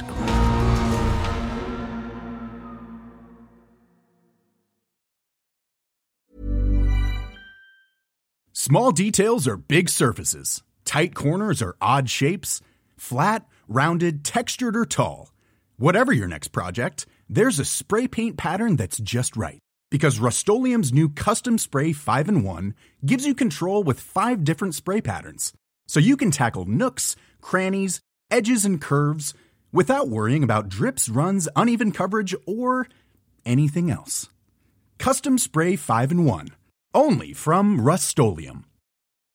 Small details are big surfaces. Tight corners are odd shapes. Flat, rounded, textured, or tall. Whatever your next project, there's a spray paint pattern that's just right. Because Rust-Oleum's new Custom Spray five in one gives you control with five different spray patterns. So you can tackle nooks, crannies, edges, and curves without worrying about drips, runs, uneven coverage, or anything else. Custom Spray five in one. Only from Rust-Oleum.